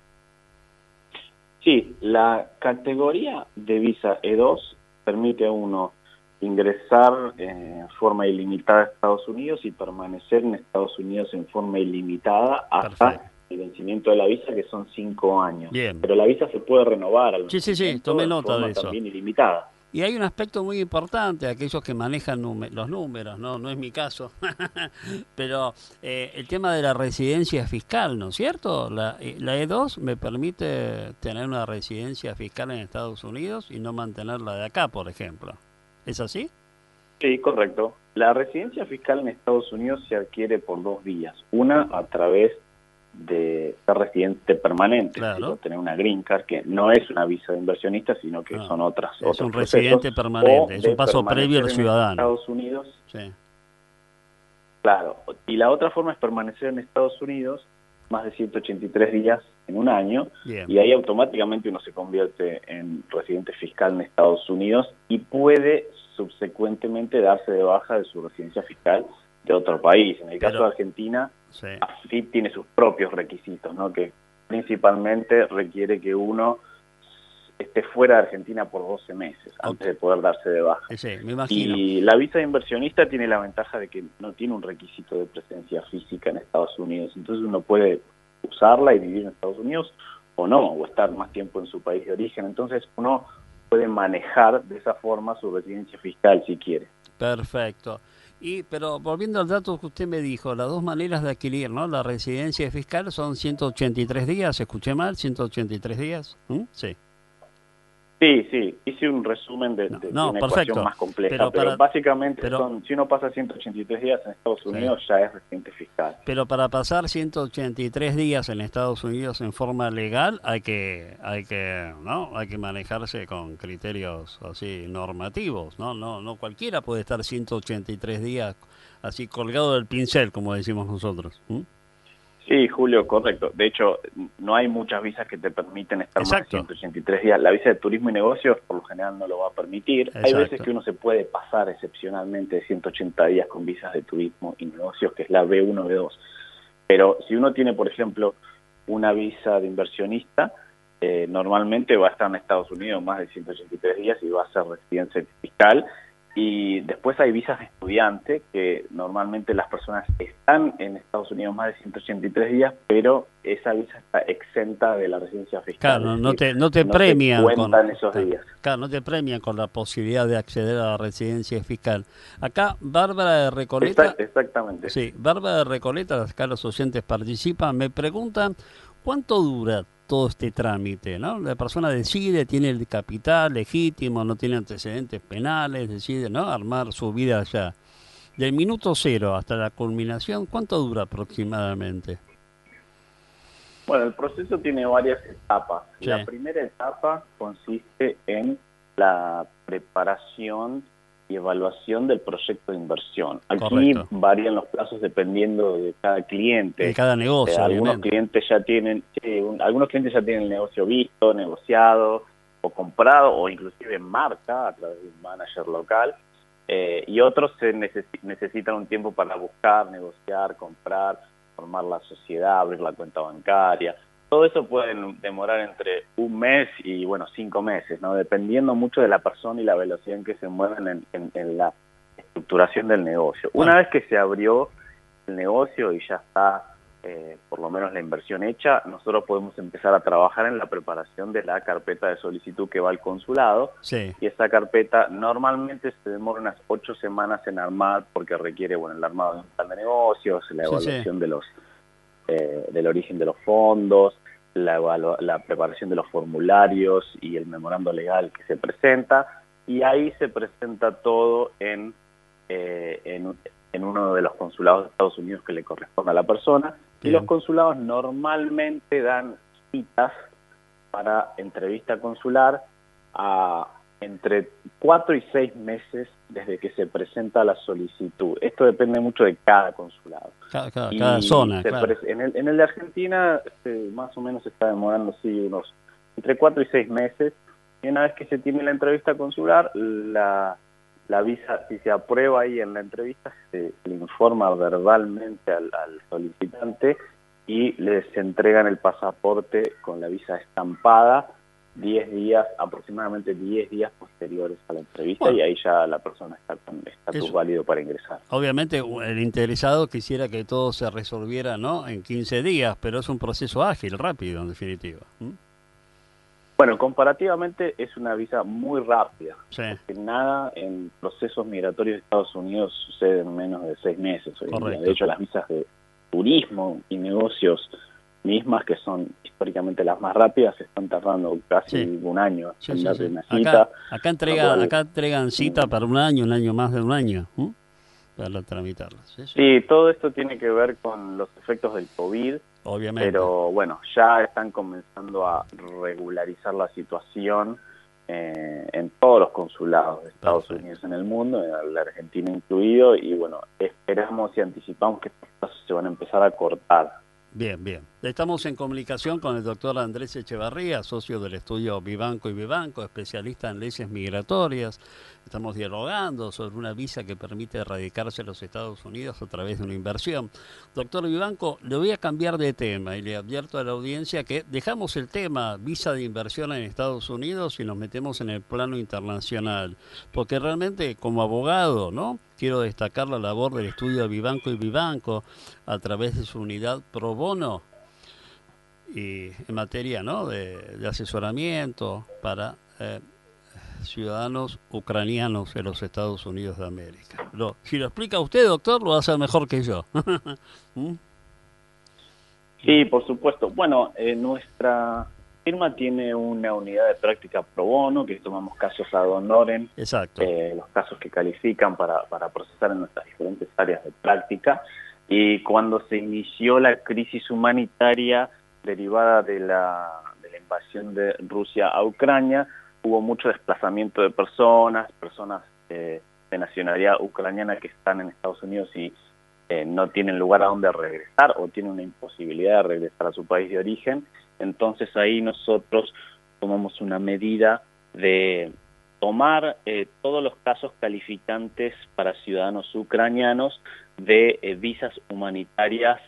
[SPEAKER 4] Sí, la categoría de visa E2 permite a uno ingresar en forma ilimitada a Estados Unidos y permanecer en Estados Unidos en forma ilimitada hasta
[SPEAKER 1] Perfecto.
[SPEAKER 4] el vencimiento de la visa, que son 5 años.
[SPEAKER 1] Bien.
[SPEAKER 4] Pero la visa se puede renovar al
[SPEAKER 1] Sí, tomé nota de eso.
[SPEAKER 4] también ilimitada.
[SPEAKER 1] Y hay un aspecto muy importante, aquellos que manejan los números, no es mi caso, pero el tema de la residencia fiscal, ¿no es cierto? La E2 me permite tener una residencia fiscal en Estados Unidos y no mantenerla de acá, por ejemplo. ¿Es así?
[SPEAKER 4] Sí, correcto. La residencia fiscal en Estados Unidos se adquiere por dos vías. Una, a través de ser residente permanente,
[SPEAKER 1] claro,
[SPEAKER 4] tener una green card, que no es una visa de inversionista, sino que son otros
[SPEAKER 1] un residente permanente, es un paso previo al ciudadano.
[SPEAKER 4] Estados Unidos.
[SPEAKER 1] Sí.
[SPEAKER 4] Claro, y la otra forma es permanecer en Estados Unidos más de 183 días en un año.
[SPEAKER 1] Bien.
[SPEAKER 4] Y ahí automáticamente uno se convierte en residente fiscal en Estados Unidos y puede subsecuentemente darse de baja de su residencia fiscal de otro país. En el caso de Argentina,
[SPEAKER 1] sí,
[SPEAKER 4] AFIP tiene sus propios requisitos, ¿no?, que principalmente requiere que uno esté fuera de Argentina por 12 meses antes de poder darse de baja.
[SPEAKER 1] Sí, me imagino.
[SPEAKER 4] Y la visa de inversionista tiene la ventaja de que no tiene un requisito de presencia física en Estados Unidos, entonces uno puede usarla y vivir en Estados Unidos o no, o estar más tiempo en su país de origen, entonces uno puede manejar de esa forma su residencia fiscal si quiere.
[SPEAKER 1] Perfecto. Pero volviendo al dato que usted me dijo, las dos maneras de adquirir, ¿no?, la residencia fiscal son 183 días, ¿escuché mal? ¿183 días? Sí.
[SPEAKER 4] Sí, hice un resumen de una ecuación más compleja, pero básicamente si uno pasa 183 días en Estados Unidos ya es residente fiscal.
[SPEAKER 1] Pero para pasar 183 días en Estados Unidos en forma legal hay que manejarse con criterios así normativos, no cualquiera puede estar 183 días así colgado del pincel, como decimos nosotros.
[SPEAKER 4] Sí, Julio, correcto. De hecho, no hay muchas visas que te permiten estar más de 183 días. La visa de turismo y negocios, por lo general, no lo va a permitir. Exacto. Hay veces que uno se puede pasar excepcionalmente de 180 días con visas de turismo y negocios, que es la B1, B2. Pero si uno tiene, por ejemplo, una visa de inversionista normalmente va a estar en Estados Unidos más de 183 días y va a ser residencia fiscal. Y después hay visas de estudiante, que normalmente las personas están en Estados Unidos más de 183 días, pero esa visa está exenta de la residencia fiscal.
[SPEAKER 1] Claro, no te premian
[SPEAKER 4] con esos días.
[SPEAKER 1] Claro, no te premian con la posibilidad de acceder a la residencia fiscal. Acá, Bárbara de Recoleta...
[SPEAKER 4] Exactamente.
[SPEAKER 1] Sí, Bárbara de Recoleta, acá los oyentes participan, me preguntan cuánto dura todo este trámite, ¿no? La persona decide, tiene el capital legítimo, no tiene antecedentes penales, decide, ¿no?, armar su vida allá. Del minuto cero hasta la culminación, ¿cuánto dura aproximadamente?
[SPEAKER 4] Bueno, el proceso tiene varias etapas.
[SPEAKER 1] Sí.
[SPEAKER 4] La primera etapa consiste en la preparación y evaluación del proyecto de inversión. Aquí
[SPEAKER 1] Correcto.
[SPEAKER 4] varían los plazos dependiendo de cada cliente.
[SPEAKER 1] De cada negocio,
[SPEAKER 4] algunos clientes ya tienen el negocio visto, negociado o comprado, o inclusive en marca a través de un manager local, y otros necesitan un tiempo para buscar, negociar, comprar, formar la sociedad, abrir la cuenta bancaria. Todo eso puede demorar entre un mes y, 5 meses, ¿no? Dependiendo mucho de la persona y la velocidad en que se mueven en la estructuración del negocio. Una vez que se abrió el negocio y ya está, por lo menos la inversión hecha, nosotros podemos empezar a trabajar en la preparación de la carpeta de solicitud que va al consulado.
[SPEAKER 1] Sí.
[SPEAKER 4] Y esa carpeta normalmente se demora unas 8 semanas en armar, porque requiere, el armado de un plan de negocios, la evaluación de los del origen de los fondos, la preparación de los formularios y el memorando legal que se presenta, y ahí se presenta todo en uno de los consulados de Estados Unidos que le corresponde a la persona. Bien. Y los consulados normalmente dan citas para entrevista consular a entre 4 y 6 meses desde que se presenta la solicitud. Esto depende mucho de cada consulado.
[SPEAKER 1] Cada zona, claro.
[SPEAKER 4] En el de Argentina más o menos se está demorando unos entre 4 y 6 meses. Y una vez que se tiene la entrevista consular, la visa, si se aprueba ahí en la entrevista, se le informa verbalmente al solicitante y les entregan el pasaporte con la visa estampada aproximadamente 10 días posteriores a la entrevista, y ahí ya la persona está con estatus válido para ingresar.
[SPEAKER 1] Obviamente el interesado quisiera que todo se resolviera, ¿no?, en 15 días, pero es un proceso ágil, rápido en definitiva.
[SPEAKER 4] Bueno, comparativamente es una visa muy rápida.
[SPEAKER 1] Sí.
[SPEAKER 4] Porque nada en procesos migratorios de Estados Unidos sucede en menos de 6 meses hoy en día. De hecho, las visas de turismo y negocios mismas, que son históricamente las más rápidas, se están tardando casi un año en darle una cita.
[SPEAKER 1] Acá entregan cita para un año más de un año, para tramitarlas.
[SPEAKER 4] Sí, todo esto tiene que ver con los efectos del COVID.
[SPEAKER 1] Obviamente.
[SPEAKER 4] Pero ya están comenzando a regularizar la situación en todos los consulados de Estados Unidos en el mundo, en la Argentina incluido, y esperamos y anticipamos que estos plazos se van a empezar a cortar.
[SPEAKER 1] Bien. Estamos en comunicación con el doctor Andrés Echevarría, socio del estudio Vivanco y Vivanco, especialista en leyes migratorias. Estamos dialogando sobre una visa que permite erradicarse en los Estados Unidos a través de una inversión. Doctor Vivanco, le voy a cambiar de tema y le advierto a la audiencia que dejamos el tema visa de inversión en Estados Unidos y nos metemos en el plano internacional. Porque realmente, como abogado, ¿no?, quiero destacar la labor del estudio Vivanco y Vivanco a través de su unidad pro bono y en materia, ¿no?, de asesoramiento para ciudadanos ucranianos en los Estados Unidos de América. Si lo explica usted, doctor, lo va a hacer mejor que yo.
[SPEAKER 4] Sí, por supuesto. Bueno, nuestra firma tiene una unidad de práctica pro bono, que tomamos casos ad honorem.
[SPEAKER 1] Exacto.
[SPEAKER 4] Los casos que califican para procesar en nuestras diferentes áreas de práctica. Y cuando se inició la crisis humanitaria derivada de la invasión de Rusia a Ucrania, hubo mucho desplazamiento de personas de nacionalidad ucraniana que están en Estados Unidos y no tienen lugar a donde regresar o tienen una imposibilidad de regresar a su país de origen. Entonces ahí nosotros tomamos una medida de tomar todos los casos calificantes para ciudadanos ucranianos de visas humanitarias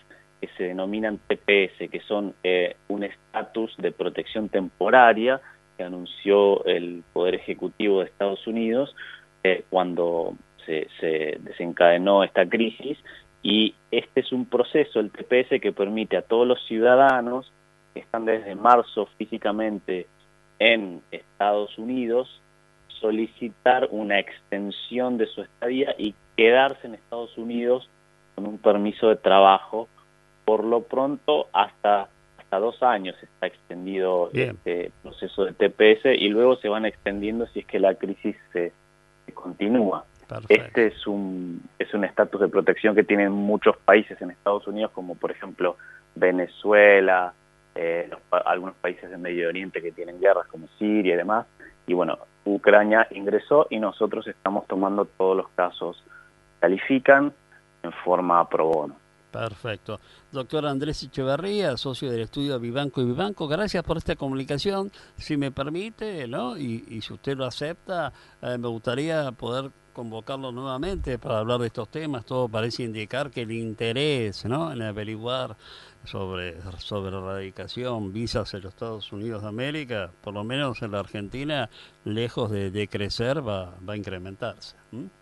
[SPEAKER 4] que se denominan TPS, que son un estatus de protección temporaria que anunció el Poder Ejecutivo de Estados Unidos cuando se desencadenó esta crisis, y este es un proceso, el TPS, que permite a todos los ciudadanos que están desde marzo físicamente en Estados Unidos solicitar una extensión de su estadía y quedarse en Estados Unidos con un permiso de trabajo, por lo pronto hasta 2 años está extendido este proceso de TPS, y luego se van extendiendo si es que la crisis se continúa.
[SPEAKER 1] Perfecto.
[SPEAKER 4] Este es un estatus de protección que tienen muchos países en Estados Unidos, como por ejemplo Venezuela, algunos países del Medio Oriente que tienen guerras como Siria y demás. Y bueno, Ucrania ingresó y nosotros estamos tomando todos los casos que califican en forma pro bono.
[SPEAKER 1] Perfecto. Doctor Andrés Echeverría, socio del estudio Vivanco y Vivanco, gracias por esta comunicación. Si me permite, ¿no? Y si usted lo acepta, me gustaría poder convocarlo nuevamente para hablar de estos temas. Todo parece indicar que el interés, ¿no?, en averiguar sobre radicación, visas en los Estados Unidos de América, por lo menos en la Argentina, lejos de crecer, va a incrementarse.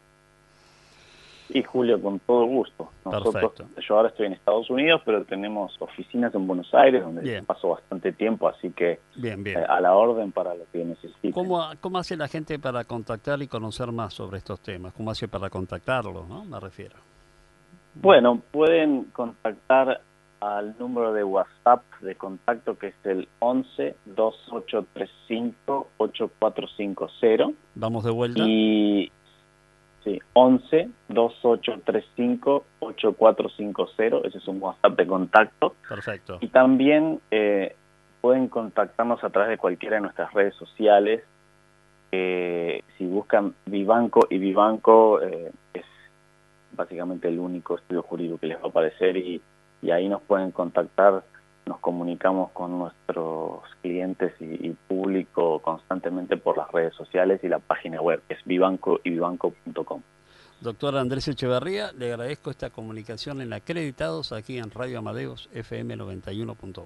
[SPEAKER 4] Y Julio, con todo gusto.
[SPEAKER 1] Perfecto.
[SPEAKER 4] Yo ahora estoy en Estados Unidos, pero tenemos oficinas en Buenos Aires, donde paso bastante tiempo, así que
[SPEAKER 1] bien.
[SPEAKER 4] A la orden para lo que necesiten.
[SPEAKER 1] ¿Cómo hace la gente para contactar y conocer más sobre estos temas? ¿Cómo hace para contactarlos, no? Me refiero.
[SPEAKER 4] Bueno, pueden contactar al número de WhatsApp de contacto, que es el 11-2835-8450.
[SPEAKER 1] Vamos de vuelta.
[SPEAKER 4] Y sí, 11-2835-8450, ese es un WhatsApp de contacto.
[SPEAKER 1] Perfecto.
[SPEAKER 4] Y también pueden contactarnos a través de cualquiera de nuestras redes sociales. Si buscan Vivanco y Vivanco, es básicamente el único estudio jurídico que les va a aparecer, y ahí nos pueden contactar. Nos comunicamos con nuestros clientes y público constantemente por las redes sociales y la página web, que es vivancoyvivanco.com.
[SPEAKER 1] Doctor Andrés Echeverría, le agradezco esta comunicación en Acreditados aquí en Radio Amadeus FM 91.1.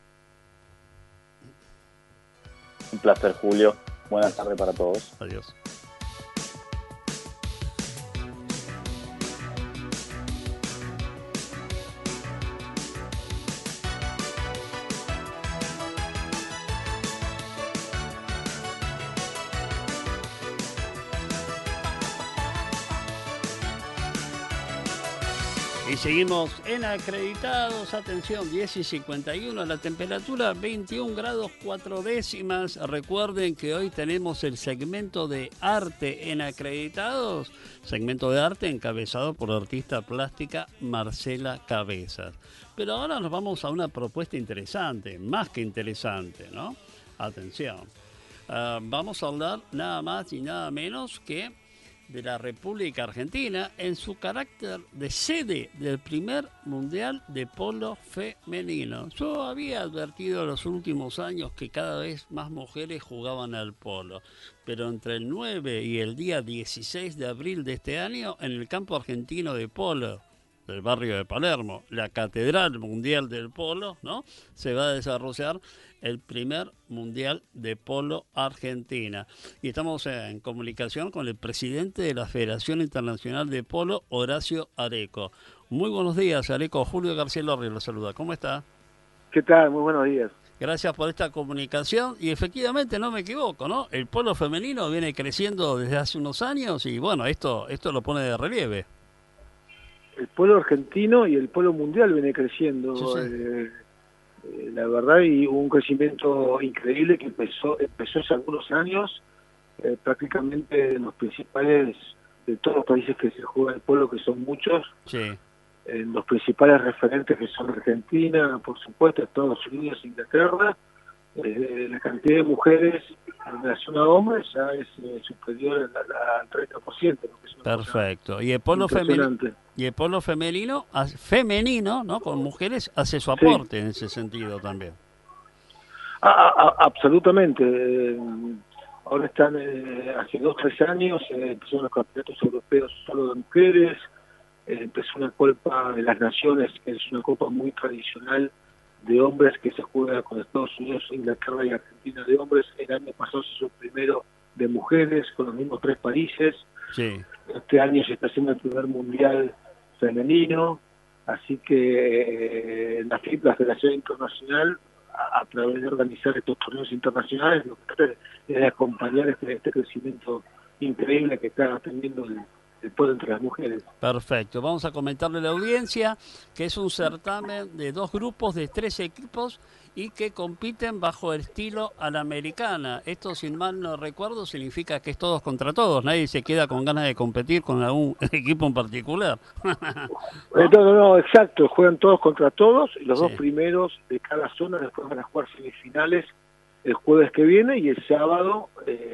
[SPEAKER 4] Un placer, Julio. Buenas tardes para todos.
[SPEAKER 1] Adiós. Y seguimos en Acreditados. Atención, 10:51, la temperatura 21 grados 4 décimas. Recuerden que hoy tenemos el segmento de arte en Acreditados. Segmento de arte encabezado por la artista plástica Marcela Cabezas. Pero ahora nos vamos a una propuesta interesante, más que interesante, ¿no? Atención. Vamos a hablar nada más y nada menos que de la República Argentina en su carácter de sede del primer Mundial de Polo Femenino. Yo había advertido en los últimos años que cada vez más mujeres jugaban al polo, pero entre el 9 y el día 16 de abril de este año, en el campo argentino de polo del barrio de Palermo, la Catedral Mundial del Polo, ¿no?, se va a desarrollar el primer Mundial de Polo Argentina. Y estamos en comunicación con el presidente de la Federación Internacional de Polo, Horacio Areco. Muy buenos días, Areco. Julio García Lorri lo saluda. ¿Cómo está?
[SPEAKER 5] ¿Qué tal? Muy buenos días.
[SPEAKER 1] Gracias por esta comunicación. Y efectivamente, no me equivoco, ¿no? El polo femenino viene creciendo desde hace unos años y bueno, esto lo pone de relieve.
[SPEAKER 5] El polo argentino y el polo mundial viene creciendo. Sí. La verdad, y hubo un crecimiento increíble que empezó hace algunos años, prácticamente en los principales, de todos los países que se juega el polo, que son muchos,
[SPEAKER 1] sí,
[SPEAKER 5] los principales referentes, que son Argentina, por supuesto, Estados Unidos, Inglaterra. La cantidad de mujeres en relación a hombres ya es superior al 30%.
[SPEAKER 1] Perfecto. Y el polo femenino, ¿no?, con mujeres, hace su aporte, sí, en ese sentido también.
[SPEAKER 5] Absolutamente. Ahora están, hace 2 o 3 años, empezaron los campeonatos europeos solo de mujeres. empezó una Copa de las Naciones, que es una copa muy tradicional de hombres que se juega con Estados Unidos, Inglaterra y Argentina de hombres. El año pasado se hizo el primero de mujeres con los mismos 3 países.
[SPEAKER 1] Sí.
[SPEAKER 5] Este año se está haciendo el primer mundial femenino, así que la Federación Internacional, a través de organizar estos torneos internacionales, lo que trata es de acompañar este crecimiento increíble que está teniendo el poder entre las mujeres.
[SPEAKER 1] Perfecto. Vamos a comentarle a la audiencia que es un certamen de 2 grupos de 3 equipos y que compiten bajo el estilo a la americana. Esto, sin mal no recuerdo, significa que es todos contra todos. Nadie se queda con ganas de competir con algún equipo en particular.
[SPEAKER 5] No, exacto. Juegan todos contra todos y los
[SPEAKER 1] Sí.
[SPEAKER 5] 2 primeros de cada zona después van a jugar semifinales el jueves que viene, y el sábado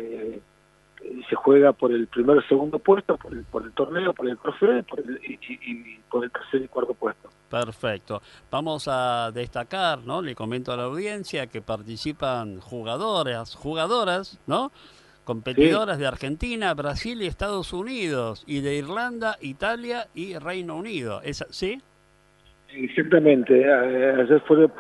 [SPEAKER 5] se juega por el primero y segundo puesto, por el torneo, por el trofeo, y por el tercer y cuarto puesto.
[SPEAKER 1] Perfecto. Vamos a destacar, ¿no? Le comento a la audiencia que participan jugadoras, ¿no? Competidoras de Argentina, Brasil y Estados Unidos, y de Irlanda, Italia y Reino Unido. ¿Sí?
[SPEAKER 5] Exactamente. Ayer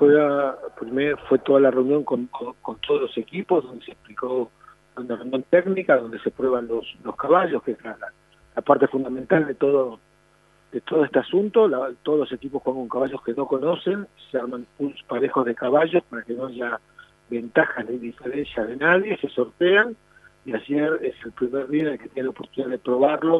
[SPEAKER 5] fue toda la reunión con todos los equipos, donde se explicó una reunión técnica, donde se prueban los caballos, que es la parte fundamental de todo este asunto. Todos los equipos juegan con caballos que no conocen, se arman pools parejos de caballos para que no haya ventajas ni diferencia de nadie, se sortean, y ayer es el primer día en el que tienen la oportunidad de probarlos,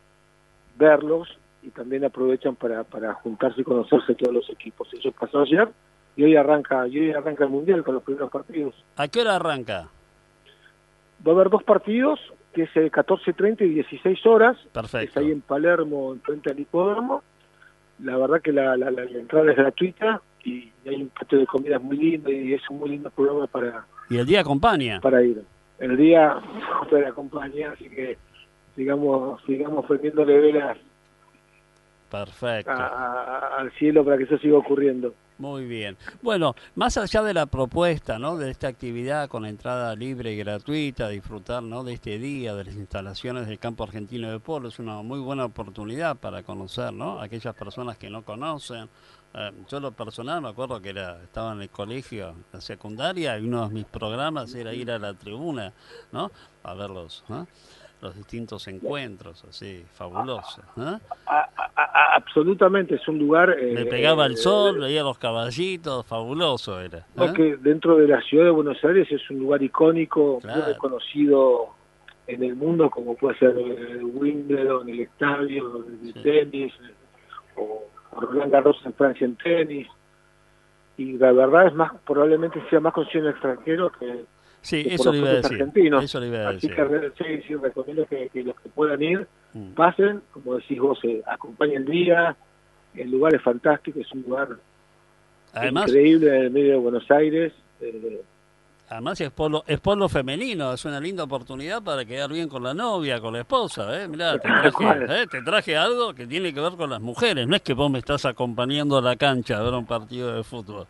[SPEAKER 5] verlos, y también aprovechan para juntarse y conocerse todos los equipos. Eso pasó ayer, y hoy arranca el Mundial con los primeros partidos.
[SPEAKER 1] ¿A qué hora arranca?
[SPEAKER 5] Va a haber 2 partidos, que es 14:30 y 16 horas.
[SPEAKER 1] Perfecto.
[SPEAKER 5] Es ahí en Palermo, enfrente al hipódromo. La verdad que la entrada es gratuita, y hay un patio de comidas muy lindo, y es un muy lindo programa
[SPEAKER 1] ¿Y el día acompaña?
[SPEAKER 5] para ir. El día de la compañía, así que sigamos prendiéndole velas
[SPEAKER 1] Perfecto.
[SPEAKER 5] al cielo para que eso siga ocurriendo.
[SPEAKER 1] Muy bien. Bueno, más allá de la propuesta, ¿no?, de esta actividad con entrada libre y gratuita, disfrutar, ¿no?, de este día, de las instalaciones del campo argentino de polo, es una muy buena oportunidad para conocer, ¿no?, aquellas personas que no conocen. Yo, lo personal, me acuerdo que estaba en el colegio, en la secundaria, y uno de mis programas era ir a la tribuna, ¿no?, a ver los distintos encuentros, así, fabulosos, ¿eh?
[SPEAKER 5] Absolutamente, es un lugar...
[SPEAKER 1] Me pegaba el sol, veía los caballitos, fabuloso era.
[SPEAKER 5] Que dentro de la ciudad de Buenos Aires es un lugar icónico,
[SPEAKER 1] Claro.
[SPEAKER 5] muy reconocido en el mundo, como puede ser el Wimbledon, el estadio de tenis, o Roland Garros en Francia en tenis, y la verdad probablemente sea más conocido en el extranjero que...
[SPEAKER 1] Sí,
[SPEAKER 5] que
[SPEAKER 1] eso
[SPEAKER 5] por
[SPEAKER 1] le
[SPEAKER 5] los
[SPEAKER 1] iba a
[SPEAKER 5] propios
[SPEAKER 1] decir.
[SPEAKER 5] argentinos.
[SPEAKER 1] Eso le iba a
[SPEAKER 5] Así
[SPEAKER 1] decir.
[SPEAKER 5] que sí, recomiendo que los que puedan ir, pasen, como decís vos, acompañen el día. El lugar es fantástico, es un lugar increíble en el medio de Buenos Aires.
[SPEAKER 1] Además es polo femenino, es una linda oportunidad para quedar bien con la novia, con la esposa, Mirá, te traje algo que tiene que ver con las mujeres, no es que vos me estás acompañando a la cancha a ver un partido de fútbol.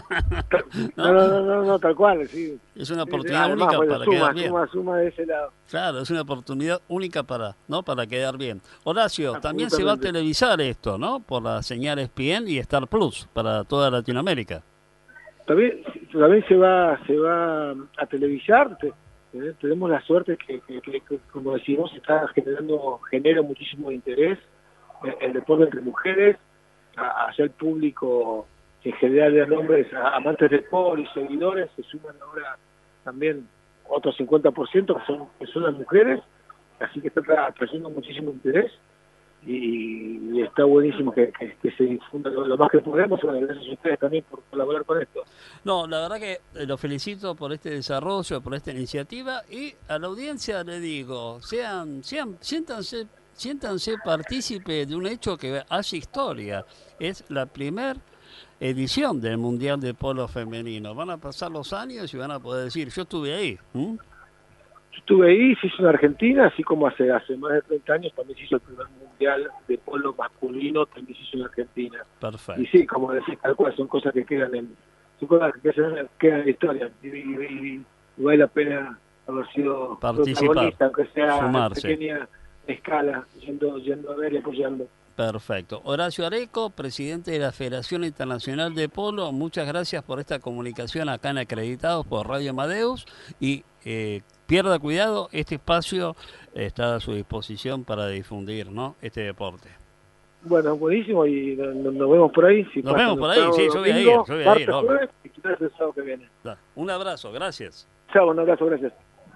[SPEAKER 5] No, tal cual, sí.
[SPEAKER 1] Es una oportunidad
[SPEAKER 5] Además,
[SPEAKER 1] única para quedar bien.
[SPEAKER 5] Suma de ese lado.
[SPEAKER 1] Claro, es una oportunidad única para quedar bien. Horacio, también se va a televisar esto, ¿no?, por las señales ESPN y Star Plus para toda Latinoamérica.
[SPEAKER 5] También se va a televisar. Tenemos la suerte que, como decimos, genera muchísimo interés el deporte entre mujeres, hacia el público en general de hombres amantes del polo y seguidores. Se suman ahora también otro 50% que son las mujeres, así que está trayendo muchísimo interés. Y está buenísimo que se difunda lo más que podemos. Bueno, gracias a ustedes también por colaborar con esto.
[SPEAKER 1] No, la verdad que lo felicito por este desarrollo, por esta iniciativa, y a la audiencia le digo, siéntanse partícipe de un hecho que hace historia. Es la primera edición del Mundial de Polo Femenino. Van a pasar los años y van a poder decir, yo estuve ahí.
[SPEAKER 5] Yo estuve ahí, se hizo en Argentina, así como hace más de 30 años también se hizo el primer Mundial de polo masculino, también se hizo en Argentina.
[SPEAKER 1] Perfecto.
[SPEAKER 5] Y sí, como decís, tal cual, son cosas que quedan en la historia, y vale la pena haber sido
[SPEAKER 1] participar,
[SPEAKER 5] protagonista, aunque sea
[SPEAKER 1] sumarse.
[SPEAKER 5] en pequeña escala, yendo a ver y apoyando.
[SPEAKER 1] Perfecto. Horacio Areco, presidente de la Federación Internacional de Polo, muchas gracias por esta comunicación acá en Acreditados por Radio Amadeus y pierda cuidado, este espacio está a su disposición para difundir, ¿no?, este deporte.
[SPEAKER 5] Bueno, buenísimo, y nos vemos por ahí.
[SPEAKER 1] Nos vemos por ahí, sí, yo voy a ir,
[SPEAKER 5] jueves, y quizás el sábado que viene.
[SPEAKER 1] Un abrazo, gracias.
[SPEAKER 5] Chao, un abrazo, gracias.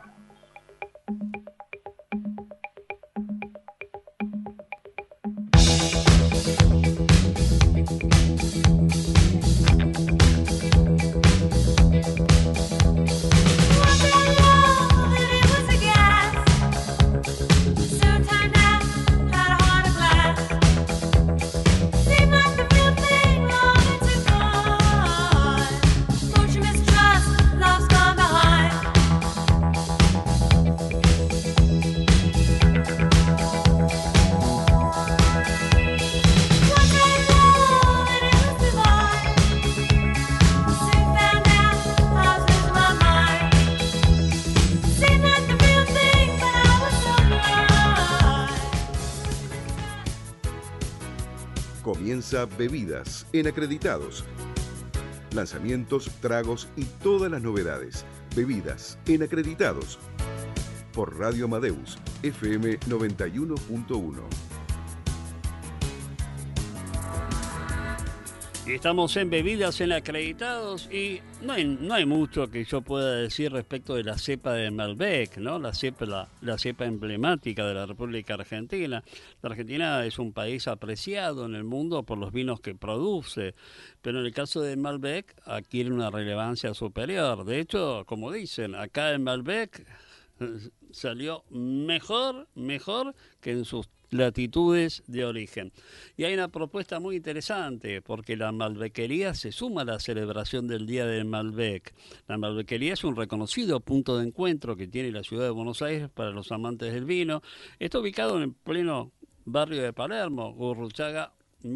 [SPEAKER 2] Comienza Bebidas en Acreditados. Lanzamientos, tragos y todas las novedades. Bebidas en Acreditados. Por Radio Amadeus, FM 91.1.
[SPEAKER 1] Estamos en Bebidas en Acreditados y no hay mucho que yo pueda decir respecto de la cepa de Malbec, ¿no? La cepa emblemática de la República Argentina. La Argentina es un país apreciado en el mundo por los vinos que produce, pero en el caso de Malbec adquiere una relevancia superior. De hecho, como dicen, acá en Malbec salió mejor que en sus latitudes de origen. Y hay una propuesta muy interesante, porque la malbequería se suma a la celebración del Día del Malbec. La malbequería es un reconocido punto de encuentro que tiene la ciudad de Buenos Aires para los amantes del vino. Está ubicado en pleno barrio de Palermo, Gurruchaga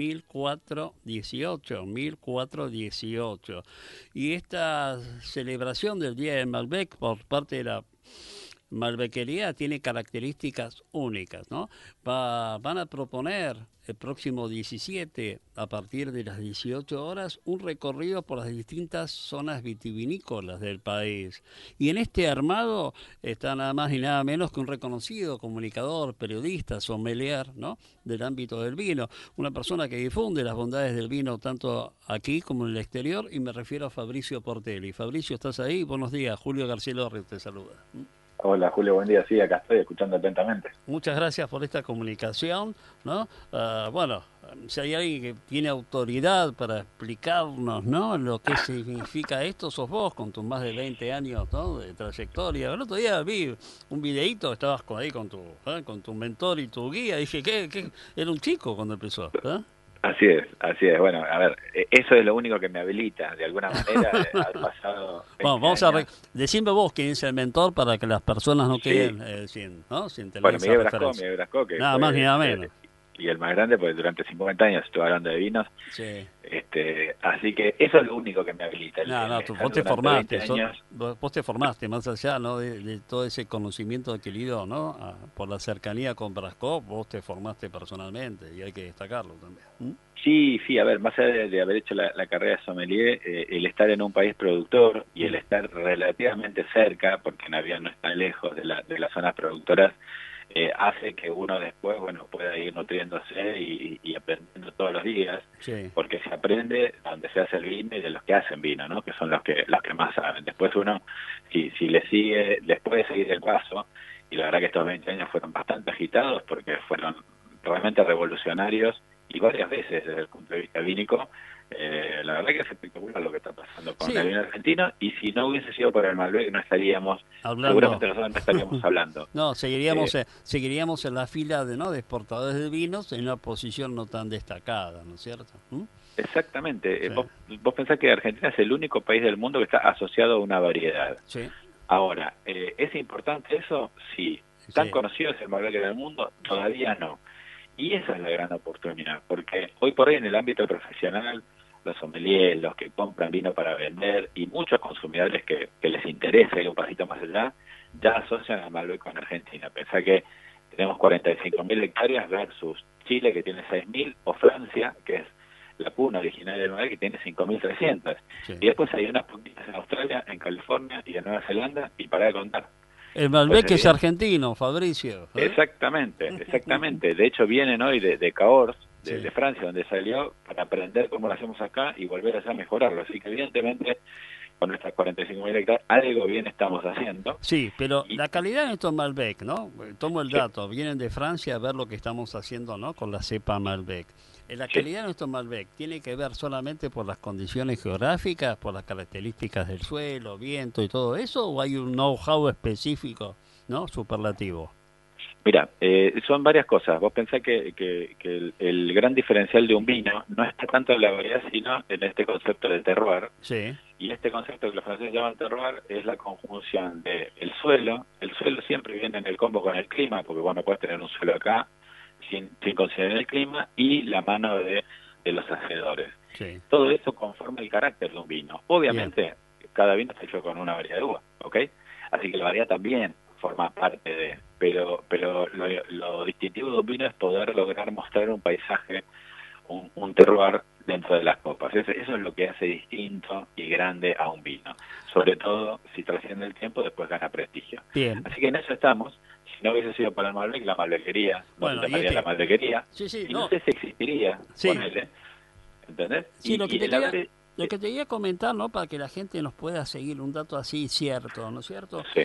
[SPEAKER 1] 1418. Y esta celebración del Día del Malbec por parte de la malbequería tiene características únicas, ¿no? Van a proponer el próximo 17, a partir de las 18 horas, un recorrido por las distintas zonas vitivinícolas del país. Y en este armado está nada más y nada menos que un reconocido comunicador, periodista, sommelier, ¿no?, del ámbito del vino. Una persona que difunde las bondades del vino tanto aquí como en el exterior, y me refiero a Fabricio Portelli. Fabricio, ¿estás ahí? Buenos días. Julio García te saluda.
[SPEAKER 6] Hola Julio, buen día. Sí, acá estoy escuchando atentamente.
[SPEAKER 1] Muchas gracias por esta comunicación, ¿no? Bueno, si hay alguien que tiene autoridad para explicarnos, ¿no?, lo que significa esto, sos vos, con tus más de 20 años, ¿no?, de trayectoria. El otro día vi un videíto, estabas ahí con tu mentor y tu guía, y dije, ¿qué? Era un chico cuando empezó, ¿eh?
[SPEAKER 6] Así es. Bueno, a ver, eso es lo único que me habilita, de alguna manera, al pasado.
[SPEAKER 1] Bueno, vamos a decime vos quién es el mentor para que las personas no queden sin tener
[SPEAKER 6] bueno,
[SPEAKER 1] esa
[SPEAKER 6] Miguel
[SPEAKER 1] referencia.
[SPEAKER 6] Brasco, que
[SPEAKER 1] nada más ni nada menos.
[SPEAKER 6] Y el más grande, porque durante 50 años estuve hablando de vinos.
[SPEAKER 1] Sí.
[SPEAKER 6] Así que eso es lo único que me habilita.
[SPEAKER 1] Vos te formaste, más allá, ¿no?, de todo ese conocimiento adquirido, ¿no?, por la cercanía con Brasco, vos te formaste personalmente, y hay que destacarlo también.
[SPEAKER 6] Sí, a ver, más allá de haber hecho la carrera de sommelier, el estar en un país productor y el estar relativamente cerca, porque en avión no está lejos de las zonas productoras, hace que uno después, bueno, pueda ir nutriéndose y aprendiendo todos los días, sí, porque se aprende donde se hace el vino y de los que hacen vino, ¿no?, que son los que más saben. Después uno, si le sigue, les puede seguir el paso, y la verdad que estos 20 años fueron bastante agitados porque fueron realmente revolucionarios, y varias veces desde el punto de vista vínico. La verdad que es espectacular lo que está pasando con el vino argentino, y si no hubiese sido por el Malbec no estaríamos hablando. Seguramente nosotros no estaríamos hablando.
[SPEAKER 1] No, seguiríamos en la fila de exportadores de vinos en una posición no tan destacada, ¿no es cierto?
[SPEAKER 6] Exactamente. Sí. Vos pensás que Argentina es el único país del mundo que está asociado a una variedad.
[SPEAKER 1] Sí.
[SPEAKER 6] Ahora, ¿es importante eso? Sí. ¿Tan conocido es el Malbec en el mundo? Todavía no. Y esa es la gran oportunidad, porque hoy por hoy en el ámbito profesional, los sommeliers, los que compran vino para vender, y muchos consumidores que les interesa ir un pasito más allá, ya asocian al Malbec con Argentina. Pensá que tenemos 45.000 hectáreas versus Chile, que tiene 6.000, o Francia, que es la cuna originaria del Malbec, que tiene 5.300.
[SPEAKER 1] Sí.
[SPEAKER 6] Y después hay unas poquitas en Australia, en California y en Nueva Zelanda, y para de contar.
[SPEAKER 1] El Malbec
[SPEAKER 6] Pues,
[SPEAKER 1] es argentino, Fabricio.
[SPEAKER 6] Exactamente. De hecho, vienen hoy de Cahors,
[SPEAKER 1] Sí.
[SPEAKER 6] de Francia, donde salió, para aprender cómo lo hacemos acá y volver allá a mejorarlo. Así que, evidentemente, con nuestras 45.000 hectáreas, algo bien estamos haciendo.
[SPEAKER 1] Sí, pero
[SPEAKER 6] Y-
[SPEAKER 1] la calidad de estos Malbec, ¿no? Tomo el
[SPEAKER 6] Sí.
[SPEAKER 1] dato, vienen de Francia a ver lo que estamos haciendo, ¿no? Con la cepa Malbec. La
[SPEAKER 6] Sí.
[SPEAKER 1] calidad de nuestros Malbec tiene que ver solamente por las condiciones geográficas, por las características del suelo, viento y todo eso, o hay un know-how específico, ¿no? Superlativo.
[SPEAKER 6] Mira, son varias cosas. Vos pensás que el gran diferencial de un vino no está tanto en la variedad, sino en este concepto de terroir.
[SPEAKER 1] Sí,
[SPEAKER 6] Y este concepto que los franceses llaman terroir es la conjunción de el suelo. El suelo siempre viene en el combo con el clima, porque vos no podés tener un suelo acá sin considerar el clima, y la mano de los hacedores.
[SPEAKER 1] sí.
[SPEAKER 6] Todo eso conforma el carácter de un vino. Obviamente, cada vino está hecho con una variedad de uva, ¿ok? Así que la variedad también forma parte de... Pero lo distintivo de un vino es poder lograr mostrar un paisaje, un terroir dentro de las copas. Eso es lo que hace distinto y grande a un vino. Sobre todo, si trasciende el tiempo, después gana prestigio.
[SPEAKER 1] Bien.
[SPEAKER 6] Así que en eso estamos. Si no hubiese sido para el Malbec, la Malbequería, no
[SPEAKER 1] Bueno,
[SPEAKER 6] se
[SPEAKER 1] y
[SPEAKER 6] llamaría
[SPEAKER 1] este-
[SPEAKER 6] la Malbequería,
[SPEAKER 1] Sí, sí,
[SPEAKER 6] y
[SPEAKER 1] no.
[SPEAKER 6] no sé si existiría,
[SPEAKER 1] Sí.
[SPEAKER 6] ponele, ¿entendés?
[SPEAKER 1] Sí, lo que te
[SPEAKER 6] el
[SPEAKER 1] quería-
[SPEAKER 6] haber-
[SPEAKER 1] Lo que te quería comentar, ¿no? Para que la gente nos pueda seguir un dato así cierto, ¿no es cierto?
[SPEAKER 6] Sí.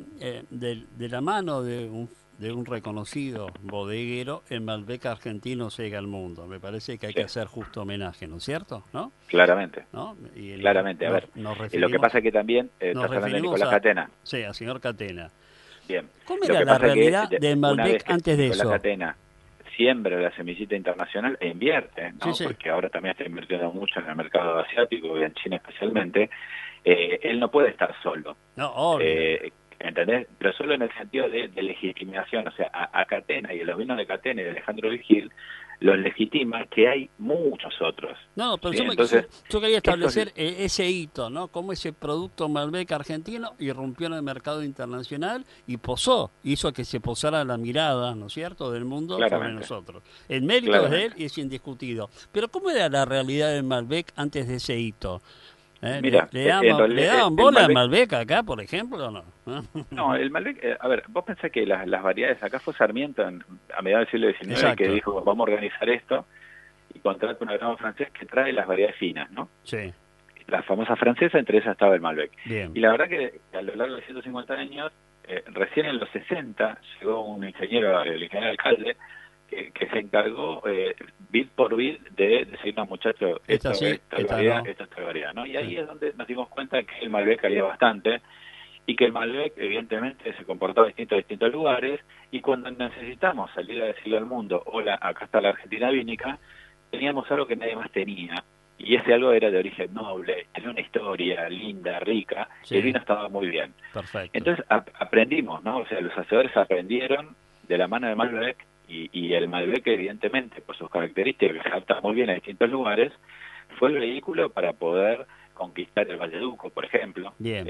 [SPEAKER 1] De la mano de un reconocido bodeguero, el Malbec argentino llega al mundo. Me parece que hay
[SPEAKER 6] Sí.
[SPEAKER 1] que hacer justo homenaje, ¿no es cierto? ¿No?
[SPEAKER 6] Claramente.
[SPEAKER 1] ¿No? Y
[SPEAKER 6] Claramente, a ver.
[SPEAKER 1] nos
[SPEAKER 6] Lo que
[SPEAKER 1] referimos,
[SPEAKER 6] pasa es que también
[SPEAKER 1] nos
[SPEAKER 6] estás hablando de
[SPEAKER 1] referimos
[SPEAKER 6] Nicolás Catena.
[SPEAKER 1] Sí, al señor Catena.
[SPEAKER 6] Bien.
[SPEAKER 1] ¿Cómo
[SPEAKER 6] Lo
[SPEAKER 1] era
[SPEAKER 6] que
[SPEAKER 1] la
[SPEAKER 6] pasa es que
[SPEAKER 1] realidad de
[SPEAKER 6] una
[SPEAKER 1] Malbec
[SPEAKER 6] vez que
[SPEAKER 1] antes de
[SPEAKER 6] Nicolás
[SPEAKER 1] eso?
[SPEAKER 6] Catena siembra la semillita internacional e invierte, ¿no?
[SPEAKER 1] Sí, sí.
[SPEAKER 6] Porque ahora también está invirtiendo mucho en el mercado asiático y en China especialmente. Él no puede estar solo.
[SPEAKER 1] No, obvio.
[SPEAKER 6] ¿Entendés? Pero solo en el sentido de legitimación. O sea, a Catena y a los vinos de Catena y de Alejandro Vigil los legitima que hay muchos otros.
[SPEAKER 1] No, pero
[SPEAKER 6] ¿sí?
[SPEAKER 1] yo quería
[SPEAKER 6] esto
[SPEAKER 1] establecer ese hito, ¿no? Cómo ese producto Malbec argentino irrumpió en el mercado internacional y hizo que se posara la mirada, ¿no es cierto?, del mundo sobre
[SPEAKER 6] Claramente.
[SPEAKER 1] nosotros. El mérito es de él y es indiscutido. Pero ¿cómo era la realidad del Malbec antes de ese hito?
[SPEAKER 6] Mira,
[SPEAKER 1] ¿Le
[SPEAKER 6] en realidad,
[SPEAKER 1] daban
[SPEAKER 6] el
[SPEAKER 1] bola al
[SPEAKER 6] Malbec-
[SPEAKER 1] Malbec acá, por ejemplo, o no?
[SPEAKER 6] No, el Malbec, a ver, vos pensás que las variedades, acá fue Sarmiento a mediados del siglo XIX
[SPEAKER 1] Exacto.
[SPEAKER 6] que dijo, vamos a organizar esto, y contrata un agrónomo francés que trae las variedades finas, ¿no?
[SPEAKER 1] Sí,
[SPEAKER 6] La famosa francesa, entre esas estaba el Malbec.
[SPEAKER 1] bien.
[SPEAKER 6] Y la verdad que a lo largo de 150 años, recién en los 60, llegó un ingeniero, el ingeniero alcalde, que se encargó bid por bid de decirnos, muchachos,
[SPEAKER 1] Esta
[SPEAKER 6] esto
[SPEAKER 1] sí,
[SPEAKER 6] es tal
[SPEAKER 1] esta
[SPEAKER 6] variedad,
[SPEAKER 1] no.
[SPEAKER 6] esto es tal variedad, ¿no? Y ahí
[SPEAKER 1] Sí.
[SPEAKER 6] es donde nos dimos cuenta que el Malbec había bastante, y que el Malbec evidentemente se comportaba distinto en distintos lugares, y cuando necesitamos salir a decirle al mundo, hola, acá está la Argentina vínica, teníamos algo que nadie más tenía, y ese algo era de origen noble, tenía una historia linda, rica,
[SPEAKER 1] Sí.
[SPEAKER 6] y el vino estaba muy bien.
[SPEAKER 1] Perfecto.
[SPEAKER 6] Entonces aprendimos, ¿no? O sea, los hacedores aprendieron de la mano de Malbec, y el Malbec evidentemente, por sus características, que se adapta muy bien a distintos lugares, fue el vehículo para poder conquistar el Valleduco, por ejemplo,
[SPEAKER 1] Bien.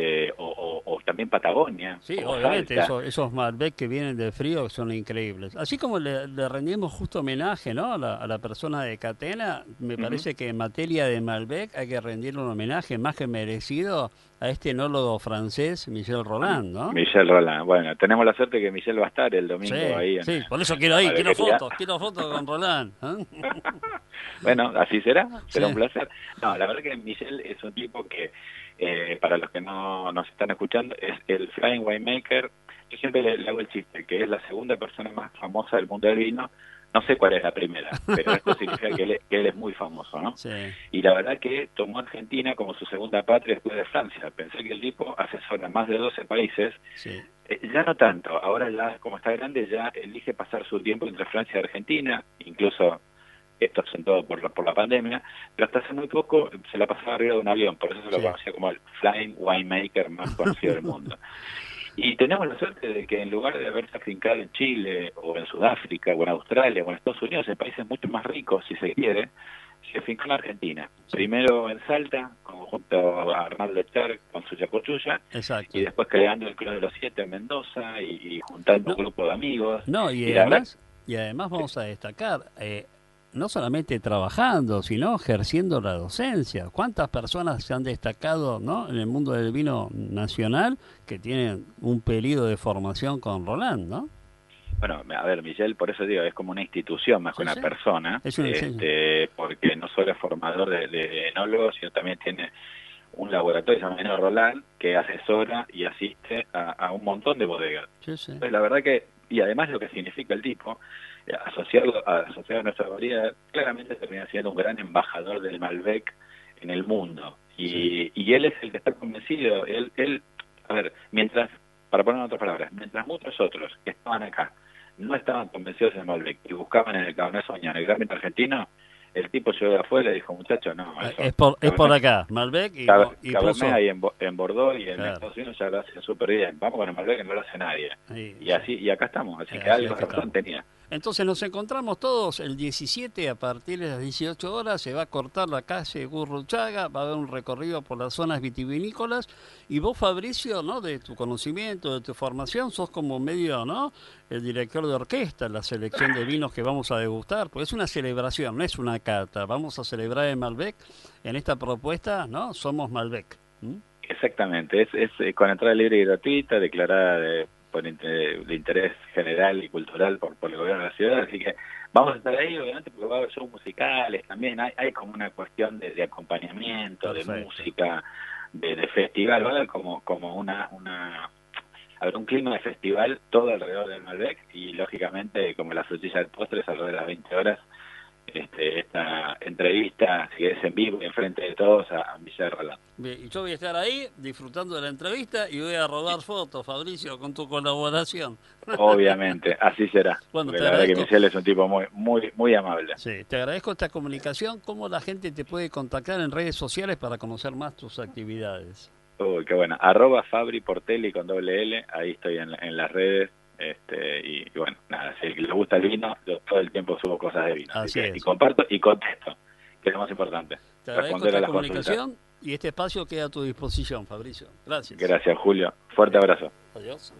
[SPEAKER 6] o también Patagonia.
[SPEAKER 1] Sí,
[SPEAKER 6] o
[SPEAKER 1] obviamente,
[SPEAKER 6] Salta.
[SPEAKER 1] esos Malbec que vienen de frío son increíbles. Así como le rendimos justo homenaje, ¿no?, a la persona de Catena, me parece que en materia de Malbec hay que rendirle un homenaje más que merecido a este enólogo francés, Michel Roland, ¿no?
[SPEAKER 6] Michel Roland. Bueno, tenemos la suerte que Michel va a estar el domingo ahí.
[SPEAKER 1] Sí, por eso quiero ir, quiero
[SPEAKER 6] Malbequería.
[SPEAKER 1] fotos con Roland. ¿eh?
[SPEAKER 6] Bueno, así será
[SPEAKER 1] Sí.
[SPEAKER 6] un placer. No, la verdad que Michel es un tipo que, para los que no nos están escuchando, es el Flying Winemaker. Yo siempre le hago el chiste, que es la segunda persona más famosa del mundo del vino. No sé cuál es la primera, pero esto significa que él es muy famoso, ¿no?
[SPEAKER 1] Sí,
[SPEAKER 6] Y la verdad que tomó Argentina como su segunda patria después de Francia. Pensé que el tipo asesora más de 12 países.
[SPEAKER 1] sí.
[SPEAKER 6] Ya no tanto, ahora ya como está grande ya elige pasar su tiempo entre Francia y Argentina, incluso esto acentuado por la pandemia, pero hasta hace muy poco se la pasaba arriba de un avión, por eso se lo
[SPEAKER 1] Sí.
[SPEAKER 6] conocía como el Flying Winemaker más conocido del mundo. Y tenemos la suerte de que en lugar de haberse afincado en Chile, o en Sudáfrica, o en Australia, o en Estados Unidos, en países mucho más ricos, si se quiere, se fincó en Argentina. Primero en Salta, junto a Arnaldo Echar con su Yacuchuya, y después creando el Club de los Siete en Mendoza y juntando un grupo de amigos.
[SPEAKER 1] Y además vamos a destacar, no solamente trabajando, sino ejerciendo la docencia. ¿Cuántas personas se han destacado, ¿no?, en el mundo del vino nacional que tienen un periodo de formación con Roland, ¿no?
[SPEAKER 6] Bueno, a ver, Michel, por eso digo, es como una institución más que una persona, porque no solo es formador de enólogos, sino también tiene un laboratorio llamado Roland que asesora y asiste a un montón de bodegas. Entonces, la verdad que, y además lo que significa el tipo, asociado a nuestra variedad, claramente termina siendo un gran embajador del Malbec en el mundo. Y él es el que está convencido, él, a ver, para poner en otras palabras, mientras muchos otros que estaban acá no estaban convencidos del Malbec y buscaban en el Cabernet Sauvignon el Gran argentino, el tipo llegó de afuera y dijo, muchacho, no.
[SPEAKER 1] Es por acá, Malbec y
[SPEAKER 6] Cabernet ahí en Bordeaux y en Estados Unidos ya lo hacen súper bien. Vamos con el Malbec que no lo hace nadie. Y acá estamos, así que algo de razón tenía.
[SPEAKER 1] Entonces nos encontramos todos el 17 a partir de las 18 horas, se va a cortar la calle Gurruchaga, va a haber un recorrido por las zonas vitivinícolas y vos, Fabricio, ¿no?, de tu conocimiento, de tu formación, sos como medio, ¿no?, el director de orquesta, la selección de vinos que vamos a degustar, porque es una celebración, no es una cata, vamos a celebrar el Malbec en esta propuesta, ¿no? Somos Malbec.
[SPEAKER 6] Exactamente, es con entrada libre y gratuita, declarada de interés general y cultural por el gobierno de la ciudad, así que vamos a estar ahí, obviamente, porque va a haber shows musicales también, hay como una cuestión de acompañamiento, de música, de festival, ¿vale? Como un clima de festival todo alrededor del Malbec y, lógicamente, como la frutilla del postre, alrededor de las 20 horas, esta entrevista, si es en vivo y enfrente de todos, a Michel Roland.
[SPEAKER 1] Bien, y yo voy a estar ahí disfrutando de la entrevista y voy a rodar fotos, Fabricio, con tu colaboración.
[SPEAKER 6] Obviamente, así será.
[SPEAKER 1] Bueno,
[SPEAKER 6] la verdad que Michel es un tipo muy amable.
[SPEAKER 1] Sí, te agradezco esta comunicación. ¿Cómo la gente te puede contactar en redes sociales para conocer más tus actividades?
[SPEAKER 6] Uy, qué bueno. @Fabri Portelli con doble L, ahí estoy en las redes. Y bueno, nada, si les gusta el vino, yo todo el tiempo subo cosas de vino.
[SPEAKER 1] Así es.
[SPEAKER 6] Y comparto y contesto, que es lo más importante.
[SPEAKER 1] Te agradezco esta comunicación y este espacio queda a tu disposición, Fabricio. Gracias.
[SPEAKER 6] Gracias, Julio. Fuerte abrazo.
[SPEAKER 1] Adiós.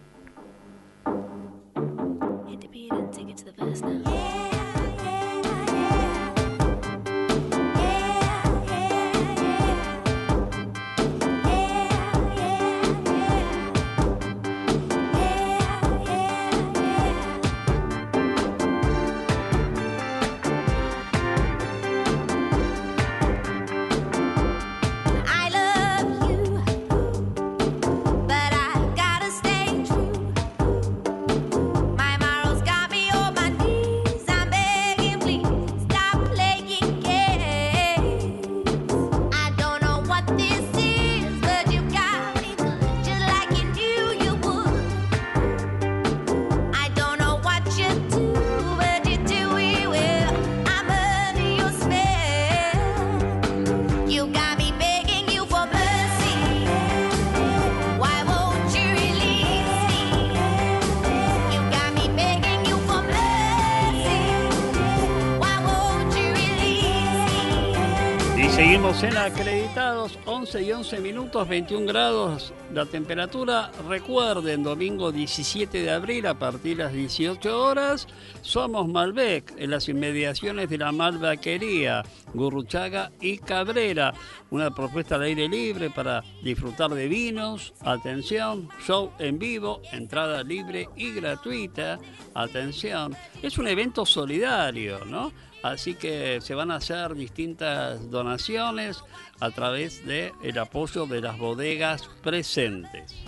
[SPEAKER 1] Seguimos en Acreditados, 11 y 11 minutos, 21 grados la temperatura. Recuerden, domingo 17 de abril a partir de las 18 horas, Somos Malbec, en las inmediaciones de la Malvaquería, Gurruchaga y Cabrera. Una propuesta al aire libre para disfrutar de vinos. Atención, show en vivo, entrada libre y gratuita. Atención, es un evento solidario, ¿no? Así que se van a hacer distintas donaciones a través del apoyo de las bodegas presentes.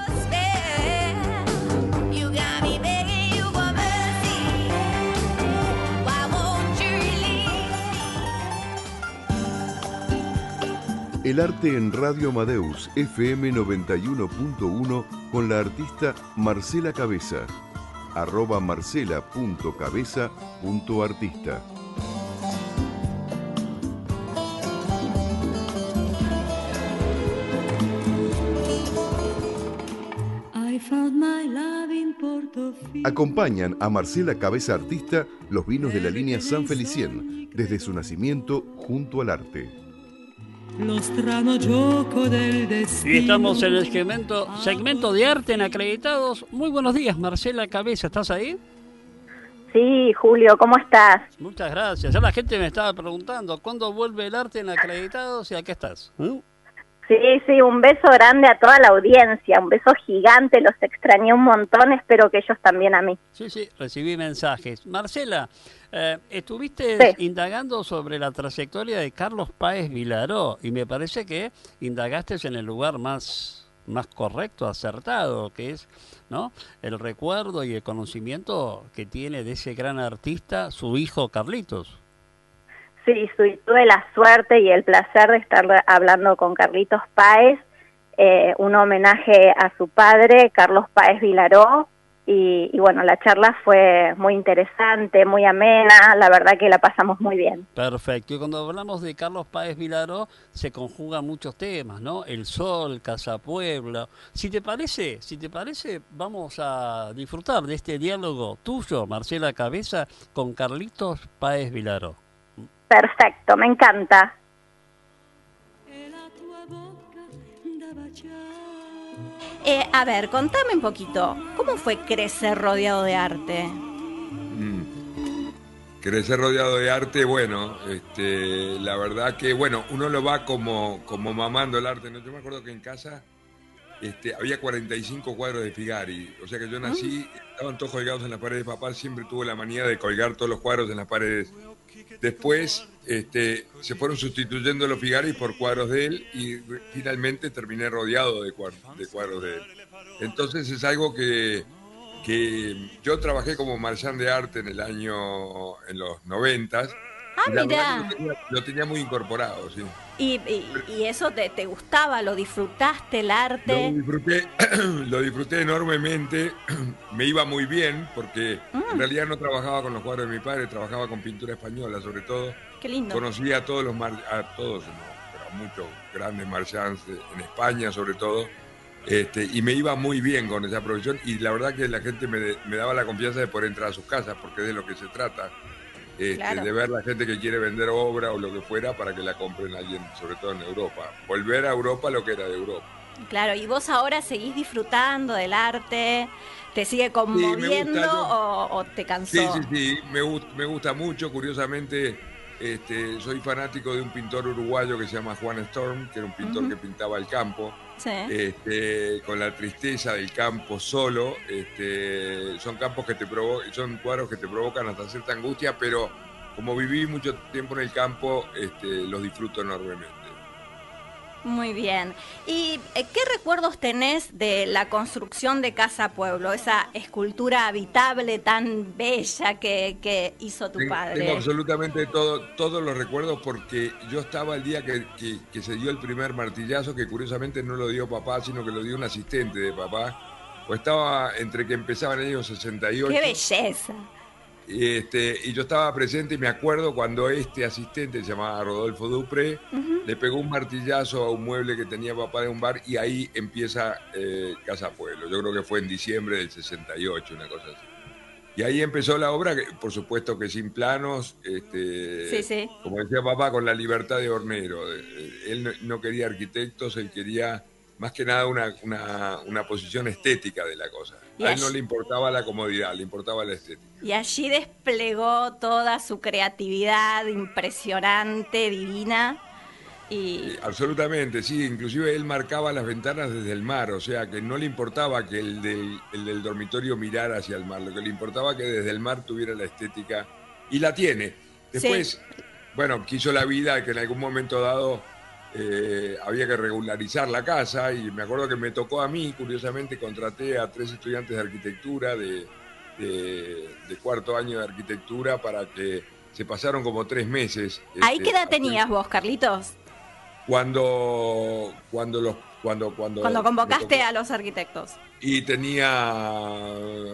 [SPEAKER 2] El arte en Radio Amadeus FM 91.1 con la artista Marcela Cabeza. @marcela.cabeza.artista.
[SPEAKER 7] I found my love in
[SPEAKER 2] Acompañan a Marcela Cabeza Artista los vinos de la línea San Felicien, desde su nacimiento junto al arte.
[SPEAKER 1] Y estamos en el segmento de arte en Acreditados. Muy buenos días, Marcela Cabeza, ¿estás ahí?
[SPEAKER 7] Sí, Julio, ¿cómo estás?
[SPEAKER 1] Muchas gracias. Ya la gente me estaba preguntando, ¿cuándo vuelve el arte en Acreditados y a qué estás?
[SPEAKER 7] Sí, un beso grande a toda la audiencia, un beso gigante, los extrañé un montón, espero que ellos también a mí.
[SPEAKER 1] Sí, recibí mensajes. Marcela, estuviste indagando sobre la trayectoria de Carlos Páez Vilaró y me parece que indagaste en el lugar más correcto, acertado, que es, ¿no?, el recuerdo y el conocimiento que tiene de ese gran artista, su hijo Carlitos.
[SPEAKER 7] Sí, tuve la suerte y el placer de estar hablando con Carlitos Páez, un homenaje a su padre, Carlos Páez Vilaró, y bueno, la charla fue muy interesante, muy amena, la verdad que la pasamos muy bien.
[SPEAKER 1] Perfecto, y cuando hablamos de Carlos Páez Vilaró se conjugan muchos temas, ¿no? El Sol, Casa Puebla. Si te parece, vamos a disfrutar de este diálogo tuyo, Marcela Cabeza, con Carlitos Páez Vilaró.
[SPEAKER 7] Perfecto, me encanta.
[SPEAKER 8] A ver, contame un poquito, ¿cómo fue crecer rodeado de arte?
[SPEAKER 9] Crecer rodeado de arte, bueno, la verdad que, bueno, uno lo va como mamando el arte, ¿no? Yo me acuerdo que en casa había 45 cuadros de Figari, o sea que yo nací, estaban todos colgados en las paredes. Papá siempre tuvo la manía de colgar todos los cuadros en las paredes. Después se fueron sustituyendo los Figari por cuadros de él y finalmente terminé rodeado de cuadros de él. Entonces es algo que yo trabajé como marchand de arte en los 90s.
[SPEAKER 8] Ah, mira.
[SPEAKER 9] Lo tenía muy incorporado, sí.
[SPEAKER 8] ¿Y eso te gustaba? ¿Lo disfrutaste, el arte?
[SPEAKER 9] Lo disfruté enormemente. Me iba muy bien porque en realidad no trabajaba con los cuadros de mi padre, trabajaba con pintura española sobre todo.
[SPEAKER 8] Qué lindo.
[SPEAKER 9] Conocí a todos pero a muchos grandes marchands en España sobre todo. Y me iba muy bien con esa profesión y la verdad que la gente me daba la confianza de poder entrar a sus casas porque es de lo que se trata.
[SPEAKER 8] Claro.
[SPEAKER 9] De ver la gente que quiere vender obra o lo que fuera para que la compren alguien, sobre todo en Europa. Volver a Europa lo que era de Europa.
[SPEAKER 8] Claro, ¿y vos ahora seguís disfrutando del arte? ¿Te sigue conmoviendo o te cansó?
[SPEAKER 9] Sí, me gusta mucho. Curiosamente, soy fanático de un pintor uruguayo que se llama Juan Storm, que era un pintor que pintaba el campo.
[SPEAKER 8] Sí.
[SPEAKER 9] Con la tristeza del campo solo, son campos son cuadros que te provocan hasta cierta angustia, pero como viví mucho tiempo en el campo, los disfruto enormemente.
[SPEAKER 8] Muy bien. ¿Y qué recuerdos tenés de la construcción de Casa Pueblo, esa escultura habitable tan bella que hizo tu padre?
[SPEAKER 9] Tengo absolutamente todos los recuerdos porque yo estaba el día que se dio el primer martillazo, que curiosamente no lo dio papá, sino que lo dio un asistente de papá. O estaba entre que empezaban el año 68.
[SPEAKER 8] ¡Qué belleza!
[SPEAKER 9] Y yo estaba presente y me acuerdo cuando este asistente, se llamaba Rodolfo Dupré, le pegó un martillazo a un mueble que tenía papá de un bar y ahí empieza Casa Pueblo. Yo creo que fue en diciembre del 68, una cosa así. Y ahí empezó la obra, que, por supuesto que sin planos,
[SPEAKER 8] sí.
[SPEAKER 9] Como decía papá, con la libertad de hornero. Él no quería arquitectos, él quería más que nada una posición estética de la cosa. A él no le importaba la comodidad, le importaba la estética.
[SPEAKER 8] Y allí desplegó toda su creatividad impresionante, divina.
[SPEAKER 9] Absolutamente, sí. Inclusive él marcaba las ventanas desde el mar, o sea que no le importaba que el del dormitorio mirara hacia el mar, lo que le importaba que desde el mar tuviera la estética, y la tiene. Después, bueno, quiso la vida que en algún momento dado había que regularizar la casa, y me acuerdo que me tocó a mí, curiosamente contraté a 3 estudiantes de arquitectura de cuarto año de arquitectura para que se pasaron como 3 meses.
[SPEAKER 8] ¿Ahí qué edad tenías vos, Carlitos?
[SPEAKER 9] Cuando
[SPEAKER 8] convocaste a los arquitectos.
[SPEAKER 9] Y tenía,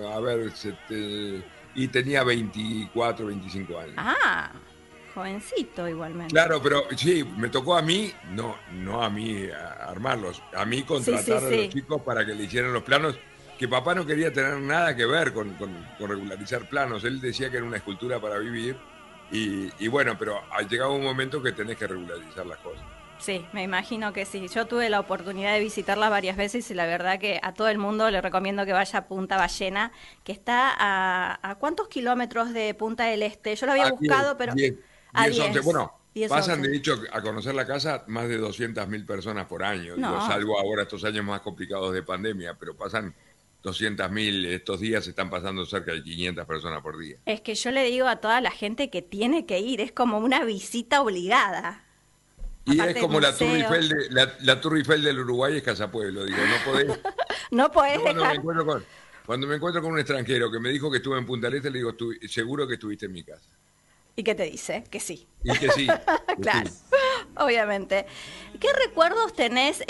[SPEAKER 9] tenía 24, 25 años.
[SPEAKER 8] Ah, jovencito igualmente.
[SPEAKER 9] Claro, pero sí, me tocó a mí, no a mí armarlos, a mí contratar a los chicos para que le hicieran los planos, que papá no quería tener nada que ver con regularizar planos. Él decía que era una escultura para vivir y bueno, pero ha llegado un momento que tenés que regularizar las cosas.
[SPEAKER 8] Sí, me imagino que sí. Yo tuve la oportunidad de visitarla varias veces y la verdad que a todo el mundo le recomiendo que vaya a Punta Ballena, que está ¿a cuántos kilómetros de Punta del Este? Yo lo había buscado, pero...
[SPEAKER 9] 10, 11. Bueno,
[SPEAKER 8] 10,
[SPEAKER 9] pasan
[SPEAKER 8] 11.
[SPEAKER 9] de hecho a conocer la casa más de 200.000 personas por año,
[SPEAKER 8] No.
[SPEAKER 9] digo, salvo ahora estos años más complicados de pandemia, pero pasan 200.000, estos días están pasando cerca de 500 personas por día.
[SPEAKER 8] Es que yo le digo a toda la gente que tiene que ir, es como una visita obligada.
[SPEAKER 9] Y
[SPEAKER 8] Aparte
[SPEAKER 9] es como
[SPEAKER 8] del
[SPEAKER 9] la Tour
[SPEAKER 8] museo.
[SPEAKER 9] Eiffel, la Tour Eiffel del Uruguay es Casa Pueblo, digo, no podés...
[SPEAKER 8] No podés
[SPEAKER 9] Yo cuando
[SPEAKER 8] dejar...
[SPEAKER 9] cuando me encuentro con un extranjero que me dijo que estuve en Punta del Este, le digo, seguro que estuviste en mi casa.
[SPEAKER 8] ¿Y qué te dice? Que sí.
[SPEAKER 9] Y que sí. Que
[SPEAKER 8] Claro,
[SPEAKER 9] sí.
[SPEAKER 8] obviamente. ¿Qué recuerdos tenés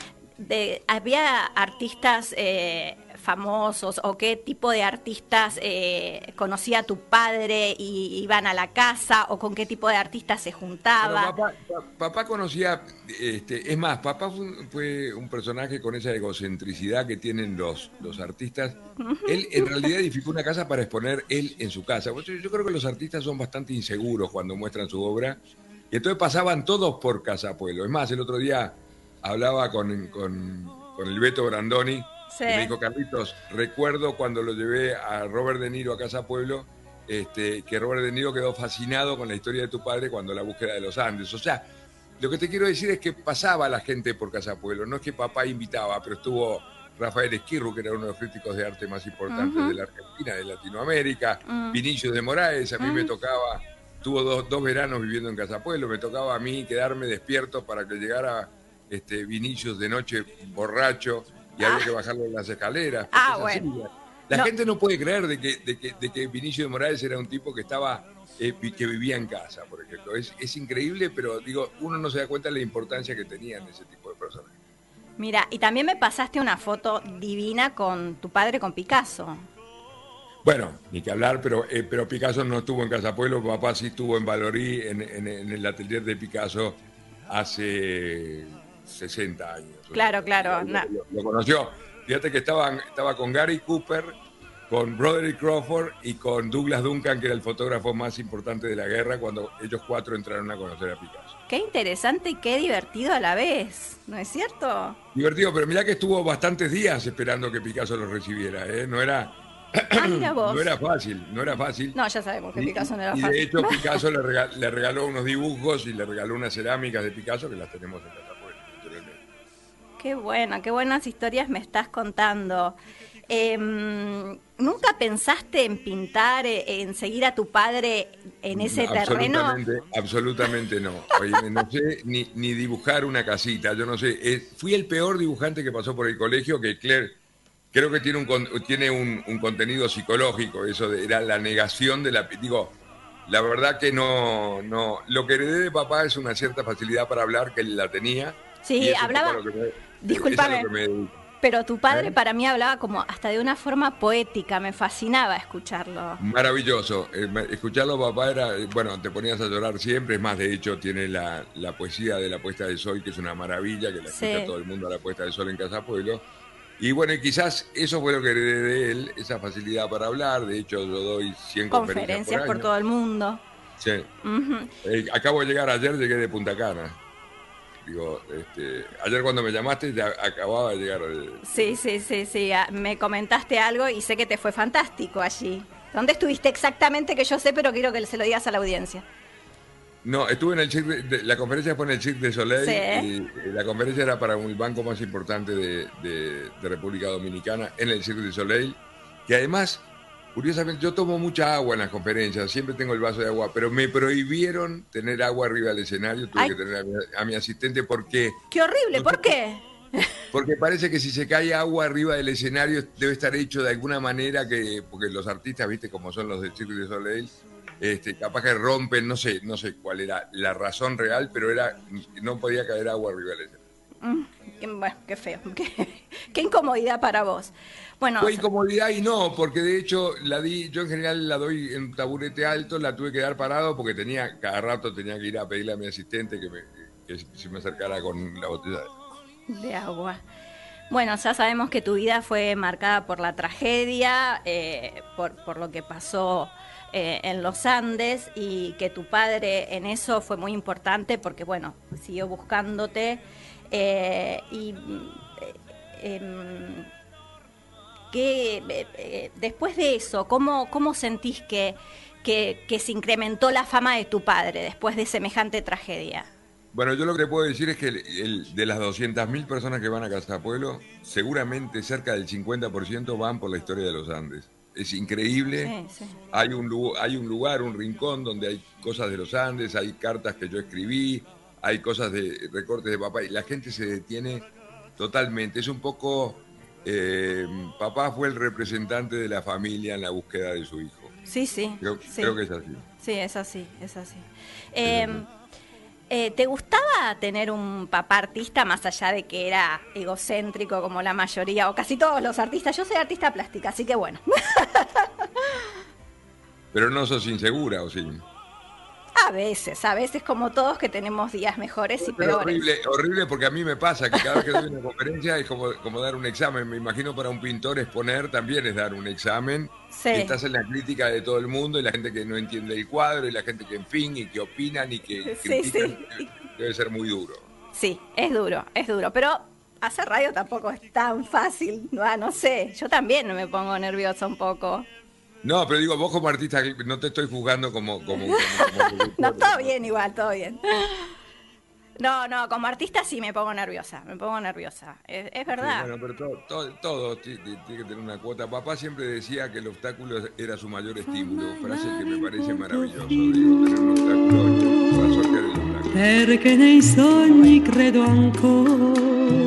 [SPEAKER 8] había artistas famosos o qué tipo de artistas conocía tu padre y iban a la casa o con qué tipo de artistas se juntaba?
[SPEAKER 9] Bueno, papá conocía, es más, papá fue un personaje con esa egocentricidad que tienen los artistas. Él en realidad edificó una casa para exponer él en su casa. Yo creo que los artistas son bastante inseguros cuando muestran su obra y entonces pasaban todos por Casa Pueblo. Es más, el otro día hablaba con el Beto Brandoni.
[SPEAKER 8] Sí.
[SPEAKER 9] Y me dijo, Carlitos, recuerdo cuando lo llevé a Robert De Niro a Casa Pueblo, que Robert De Niro quedó fascinado con la historia de tu padre cuando la búsqueda de los Andes. O sea, lo que te quiero decir es que pasaba la gente por Casa Pueblo, no es que papá invitaba, pero estuvo Rafael Esquirru, que era uno de los críticos de arte más importantes de la Argentina, de Latinoamérica, Vinicius de Moraes, a mí me tocaba, tuvo dos veranos viviendo en Casa Pueblo, me tocaba a mí quedarme despierto para que llegara Vinicius de noche borracho, y había que bajarlo en las escaleras.
[SPEAKER 8] Bueno.
[SPEAKER 9] La gente no puede creer de que Vinicius de Moraes era un tipo que estaba que vivía en casa, por ejemplo. Es increíble, pero digo, uno no se da cuenta de la importancia que tenían ese tipo de personas.
[SPEAKER 8] Mira, y también me pasaste una foto divina con tu padre, con Picasso.
[SPEAKER 9] Bueno, ni que hablar, pero Picasso no estuvo en Casa Pueblo, papá sí estuvo en Valorí, en el atelier de Picasso hace 60 años.
[SPEAKER 8] Claro.
[SPEAKER 9] Lo conoció. Fíjate que estaba con Gary Cooper, con Broderick Crawford y con Douglas Duncan, que era el fotógrafo más importante de la guerra, cuando ellos cuatro entraron a conocer a Picasso.
[SPEAKER 8] Qué interesante y qué divertido a la vez, ¿no es cierto?
[SPEAKER 9] Divertido, pero mirá que estuvo bastantes días esperando que Picasso lo recibiera, ¿eh? No era...
[SPEAKER 8] Mira vos.
[SPEAKER 9] No era fácil.
[SPEAKER 8] No, ya sabemos que Picasso no era fácil.
[SPEAKER 9] Y de hecho Picasso le regaló unos dibujos y le regaló unas cerámicas de Picasso que las tenemos en Casa Pueblo.
[SPEAKER 8] Qué buenas historias me estás contando. ¿Nunca pensaste en pintar, en seguir a tu padre en ese terreno?
[SPEAKER 9] Absolutamente no. Oye, no sé ni dibujar una casita, yo no sé. Fui el peor dibujante que pasó por el colegio, que Claire creo que tiene un contenido psicológico, era la negación de la... Digo, la verdad que no... Lo que heredé de papá es una cierta facilidad para hablar, que él la tenía.
[SPEAKER 8] Sí, hablaba... Discúlpame, pero tu padre para mí hablaba como hasta de una forma poética, me fascinaba escucharlo.
[SPEAKER 9] Maravilloso, escucharlo papá era, bueno, te ponías a llorar siempre, es más, de hecho tiene la poesía de la puesta del sol, que es una maravilla, que la escucha todo el mundo a la puesta del sol en Casa Pueblo. Y bueno, y quizás eso fue lo que heredé de él, esa facilidad para hablar. De hecho, yo doy 100 conferencias
[SPEAKER 8] por todo el mundo.
[SPEAKER 9] Sí. Acabo de llegar ayer, llegué de Punta Cana. Digo, ayer cuando me llamaste ya acababa de llegar.
[SPEAKER 8] Sí. Me comentaste algo y sé que te fue fantástico allí. ¿Dónde estuviste exactamente? Que yo sé, pero quiero que se lo digas a la audiencia.
[SPEAKER 9] No, estuve en el Cirque, la conferencia fue en el Cirque du Soleil, y la conferencia era para el banco más importante de República Dominicana, en el Cirque du Soleil, que además, curiosamente, yo tomo mucha agua en las conferencias, siempre tengo el vaso de agua, pero me prohibieron tener agua arriba del escenario, tuve que tener a mi asistente porque...
[SPEAKER 8] ¡Qué horrible! ¿Por qué?
[SPEAKER 9] Porque parece que si se cae agua arriba del escenario debe estar hecho de alguna manera porque los artistas, viste, como son los del Cirque du Soleil, capaz que rompen, no sé cuál era la razón real, pero no podía caer agua arriba del escenario.
[SPEAKER 8] Bueno, qué feo, qué incomodidad para vos. Bueno,
[SPEAKER 9] fue incomodidad y no, porque de hecho yo en general la doy en un taburete alto, la tuve que dar parado porque cada rato tenía que ir a pedirle a mi asistente que se me acercara con la botella
[SPEAKER 8] de agua. Bueno, ya sabemos que tu vida fue marcada por la tragedia, por lo que pasó en los Andes, y que tu padre en eso fue muy importante porque, bueno, siguió buscándote después de eso, ¿cómo sentís que se incrementó la fama de tu padre después de semejante tragedia?
[SPEAKER 9] Bueno, yo lo que puedo decir es que de las 200.000 personas que van a Casa Pueblo, seguramente cerca del 50% van por la historia de los Andes. Es increíble.
[SPEAKER 8] Sí, sí.
[SPEAKER 9] Hay un lugar, un rincón donde hay cosas de los Andes, hay cartas que yo escribí, hay cosas de recortes de papá, y la gente se detiene totalmente. Es un poco... papá fue el representante de la familia en la búsqueda de su hijo.
[SPEAKER 8] Sí, sí.
[SPEAKER 9] Creo que es así.
[SPEAKER 8] Sí, es así. ¿Te gustaba tener un papá artista, más allá de que era egocéntrico como la mayoría o casi todos los artistas? Yo soy artista plástica, así que bueno.
[SPEAKER 9] Pero no sos insegura, ¿o sí?
[SPEAKER 8] A veces como todos, que tenemos días mejores y peores.
[SPEAKER 9] Horrible, porque a mí me pasa que cada vez que doy una conferencia es como dar un examen. Me imagino para un pintor exponer también es dar un examen.
[SPEAKER 8] Sí.
[SPEAKER 9] Y estás en la crítica de todo el mundo y la gente que no entiende el cuadro y la gente que, en fin, y que opinan y que critican. Sí. Debe ser muy duro.
[SPEAKER 8] Sí, es duro. Pero hacer radio tampoco es tan fácil. No sé, yo también me pongo nerviosa un poco.
[SPEAKER 9] No, pero digo, vos como artista, no te estoy juzgando como
[SPEAKER 8] no, todo bien igual, todo bien. No, como artista sí me pongo nerviosa. Es verdad.
[SPEAKER 9] Sí, bueno, pero todo tiene que tener una cuota. Papá siempre decía que el obstáculo era su mayor estímulo. Frase que me parece maravilloso. Digo, tener un obstáculo para sortear el obstáculo.
[SPEAKER 10] Perché nei sogni credo ancora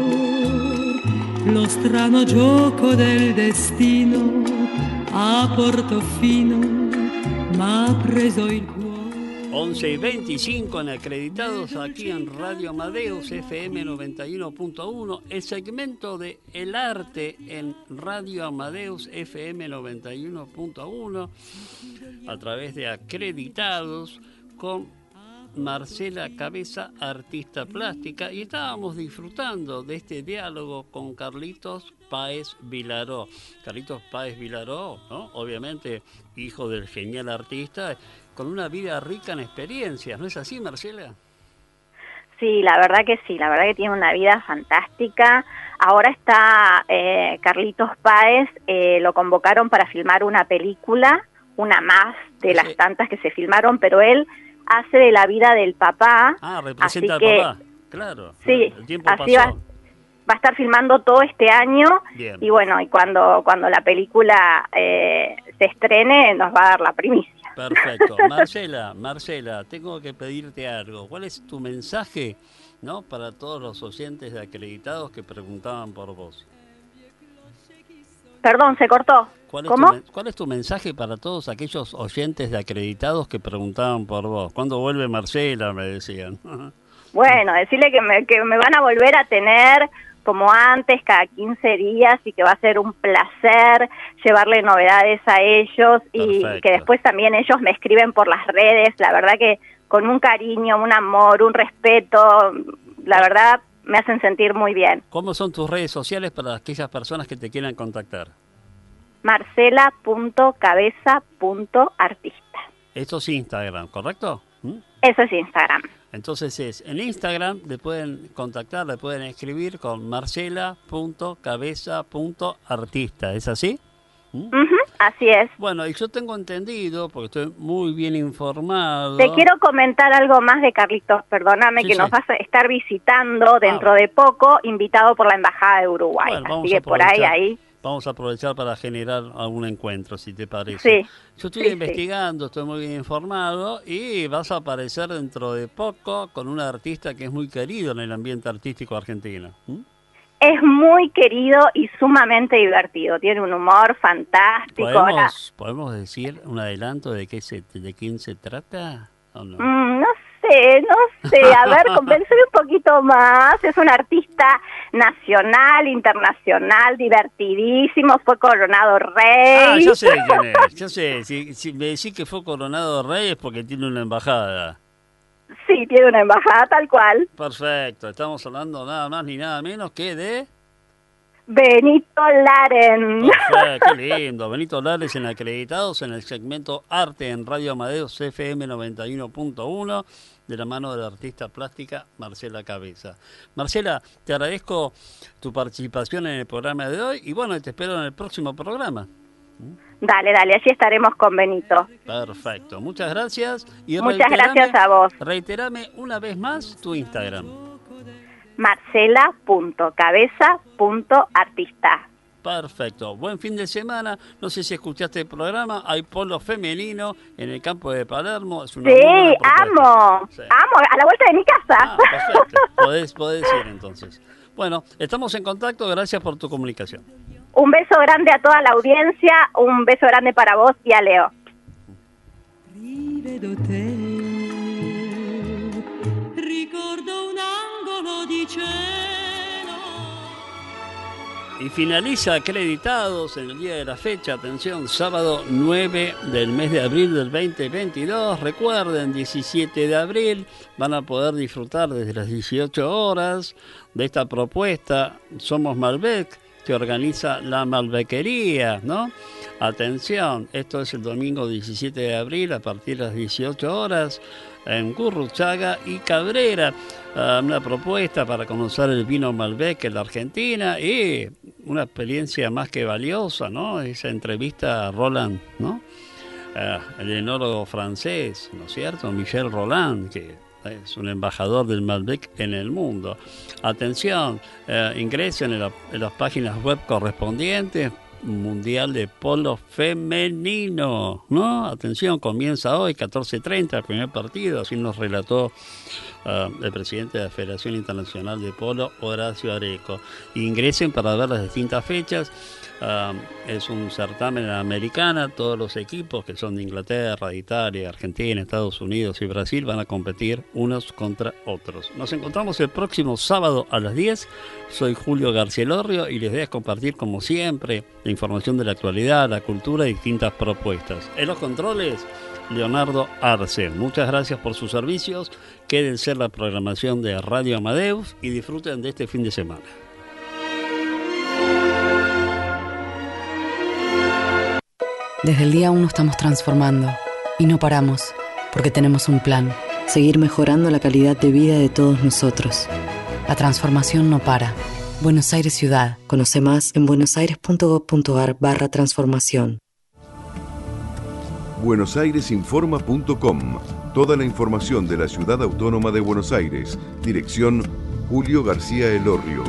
[SPEAKER 10] lo strano gioco del destino. A Portofino m'ha preso il cuore.
[SPEAKER 1] 11:25 en Acreditados, aquí en Radio Amadeus FM 91.1, el segmento de El Arte en Radio Amadeus FM 91.1, a través de Acreditados, con Marcela Cabeza, artista plástica, y estábamos disfrutando de este diálogo con Carlitos Páez Vilaró. Carlitos Páez Vilaró, ¿no? Obviamente hijo del genial artista, con una vida rica en experiencias, ¿no es así, Marcela?
[SPEAKER 7] Sí, la verdad que tiene una vida fantástica. Ahora está Carlitos Páez, lo convocaron para filmar una película, una más de las tantas que se filmaron, pero él hace de la vida del papá.
[SPEAKER 1] Representa al papá, claro.
[SPEAKER 7] Sí,
[SPEAKER 1] el tiempo
[SPEAKER 7] así
[SPEAKER 1] pasó.
[SPEAKER 7] Va a estar filmando todo este año.
[SPEAKER 1] Bien.
[SPEAKER 7] Y bueno, y cuando la película se estrene nos va a dar la primicia.
[SPEAKER 1] Perfecto. Marcela, tengo que pedirte algo. ¿Cuál es tu mensaje, no, para todos los oyentes de Acreditados que preguntaban por vos?
[SPEAKER 7] Perdón, se cortó.
[SPEAKER 1] ¿Cuál es tu mensaje para todos aquellos oyentes de Acreditados que preguntaban por vos? ¿Cuándo vuelve Marcela?, me decían.
[SPEAKER 7] Bueno, decirle que me van a volver a tener como antes, cada 15 días, y que va a ser un placer llevarle novedades a ellos. Perfecto. Y que después también ellos me escriben por las redes, la verdad que con un cariño, un amor, un respeto, la verdad me hacen sentir muy bien.
[SPEAKER 1] ¿Cómo son tus redes sociales para aquellas personas que te quieran contactar?
[SPEAKER 7] Marcela.cabeza.artista.
[SPEAKER 1] Esto es Instagram, ¿correcto?
[SPEAKER 7] Eso es Instagram.
[SPEAKER 1] Entonces en Instagram le pueden contactar, le pueden escribir con marcela.cabeza.artista, ¿es así?
[SPEAKER 7] Así es.
[SPEAKER 1] Bueno, y yo tengo entendido, porque estoy muy bien informado...
[SPEAKER 7] Te quiero comentar algo más de Carlitos, perdóname, que nos vas a estar visitando dentro de poco, invitado por la Embajada de Uruguay.
[SPEAKER 1] Bueno,
[SPEAKER 7] así que por ahí...
[SPEAKER 1] Vamos a aprovechar para generar algún encuentro, si te parece.
[SPEAKER 7] Sí.
[SPEAKER 1] Yo estoy investigando, estoy muy bien informado, y vas a aparecer dentro de poco con un artista que es muy querido en el ambiente artístico argentino.
[SPEAKER 7] Es muy querido y sumamente divertido. Tiene un humor fantástico.
[SPEAKER 1] ¿Podemos decir un adelanto de quién se trata o no?
[SPEAKER 7] No sé. A ver, convénceme un poquito más. Es un artista nacional, internacional, divertidísimo. Fue coronado rey.
[SPEAKER 1] Yo sé quién es. Yo sé. Si me decís que fue coronado rey es porque tiene una embajada.
[SPEAKER 7] Sí, tiene una embajada tal cual.
[SPEAKER 1] Perfecto. Estamos hablando nada más ni nada menos que de...
[SPEAKER 7] Benito Laren.
[SPEAKER 1] Qué lindo. Benito Laren, acreditados en el segmento Arte en Radio Amadeus FM 91.1, de la mano de la artista plástica Marcela Cabeza. Marcela, te agradezco tu participación en el programa de hoy y bueno, te espero en el próximo programa.
[SPEAKER 7] Dale, allí estaremos con Benito.
[SPEAKER 1] Perfecto, muchas gracias. Y
[SPEAKER 7] muchas gracias a vos.
[SPEAKER 1] Reiterame una vez más tu Instagram.
[SPEAKER 7] marcela.cabeza.artista.
[SPEAKER 1] Perfecto, buen fin de semana. No sé si escuchaste el programa, hay polo femenino en el campo de Palermo. Es una
[SPEAKER 7] sí, amo, a la vuelta de mi casa.
[SPEAKER 1] Perfecto, podés ir entonces. Bueno, estamos en contacto, gracias por tu comunicación.
[SPEAKER 7] Un beso grande a toda la audiencia, un beso grande para vos y a Leo.
[SPEAKER 10] Rivedo te, ricordo un angolo di cielo.
[SPEAKER 1] Y finaliza acreditados en el día de la fecha, atención, sábado 9 del mes de abril del 2022. Recuerden, 17 de abril van a poder disfrutar desde las 18 horas de esta propuesta Somos Malbec, que organiza la Malbequería, ¿no? Atención, esto es el domingo 17 de abril a partir de las 18 horas en Gurruchaga y Cabrera. Una propuesta para conocer el vino Malbec en la Argentina y una experiencia más que valiosa, ¿no? Esa entrevista a Roland, ¿no? El enólogo francés, ¿no es cierto? Michel Roland, que es un embajador del Malbec en el mundo. Atención, ingresen en las páginas web correspondientes. Mundial de Polo Femenino, ¿no? Atención, comienza hoy, 14:30, el primer partido, así nos relató el presidente de la Federación Internacional de Polo, Horacio Areco. Ingresen para ver las distintas fechas. Es un certamen americana, todos los equipos que son de Inglaterra, de Italia, Argentina, Estados Unidos y Brasil van a competir unos contra otros. Nos encontramos el próximo sábado a las 10. Soy Julio García Elorrio y les voy a compartir como siempre la información de la actualidad, la cultura y distintas propuestas. En los controles, Leonardo Arce. Muchas gracias por sus servicios. Quédense en la programación de Radio Amadeus y disfruten de este fin de semana.
[SPEAKER 11] Desde el día 1 estamos transformando y no paramos porque tenemos un plan, seguir mejorando la calidad de vida de todos nosotros. La transformación no para. Buenos Aires Ciudad. Conoce más en buenosaires.gov.ar/transformación.
[SPEAKER 2] buenosairesinforma.com. Toda la información de la Ciudad Autónoma de Buenos Aires. Dirección Julio García Elorrio.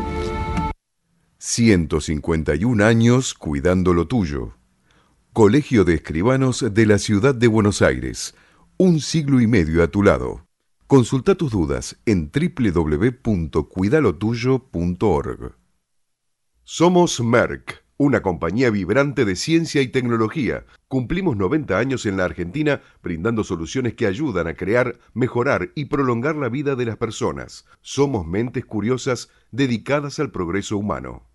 [SPEAKER 2] 151 años cuidando lo tuyo. Colegio de Escribanos de la Ciudad de Buenos Aires. Un siglo y medio a tu lado. Consulta tus dudas en www.cuidalotuyo.org. Somos Merck, una compañía vibrante de ciencia y tecnología. Cumplimos 90 años en la Argentina brindando soluciones que ayudan a crear, mejorar y prolongar la vida de las personas. Somos mentes curiosas dedicadas al progreso humano.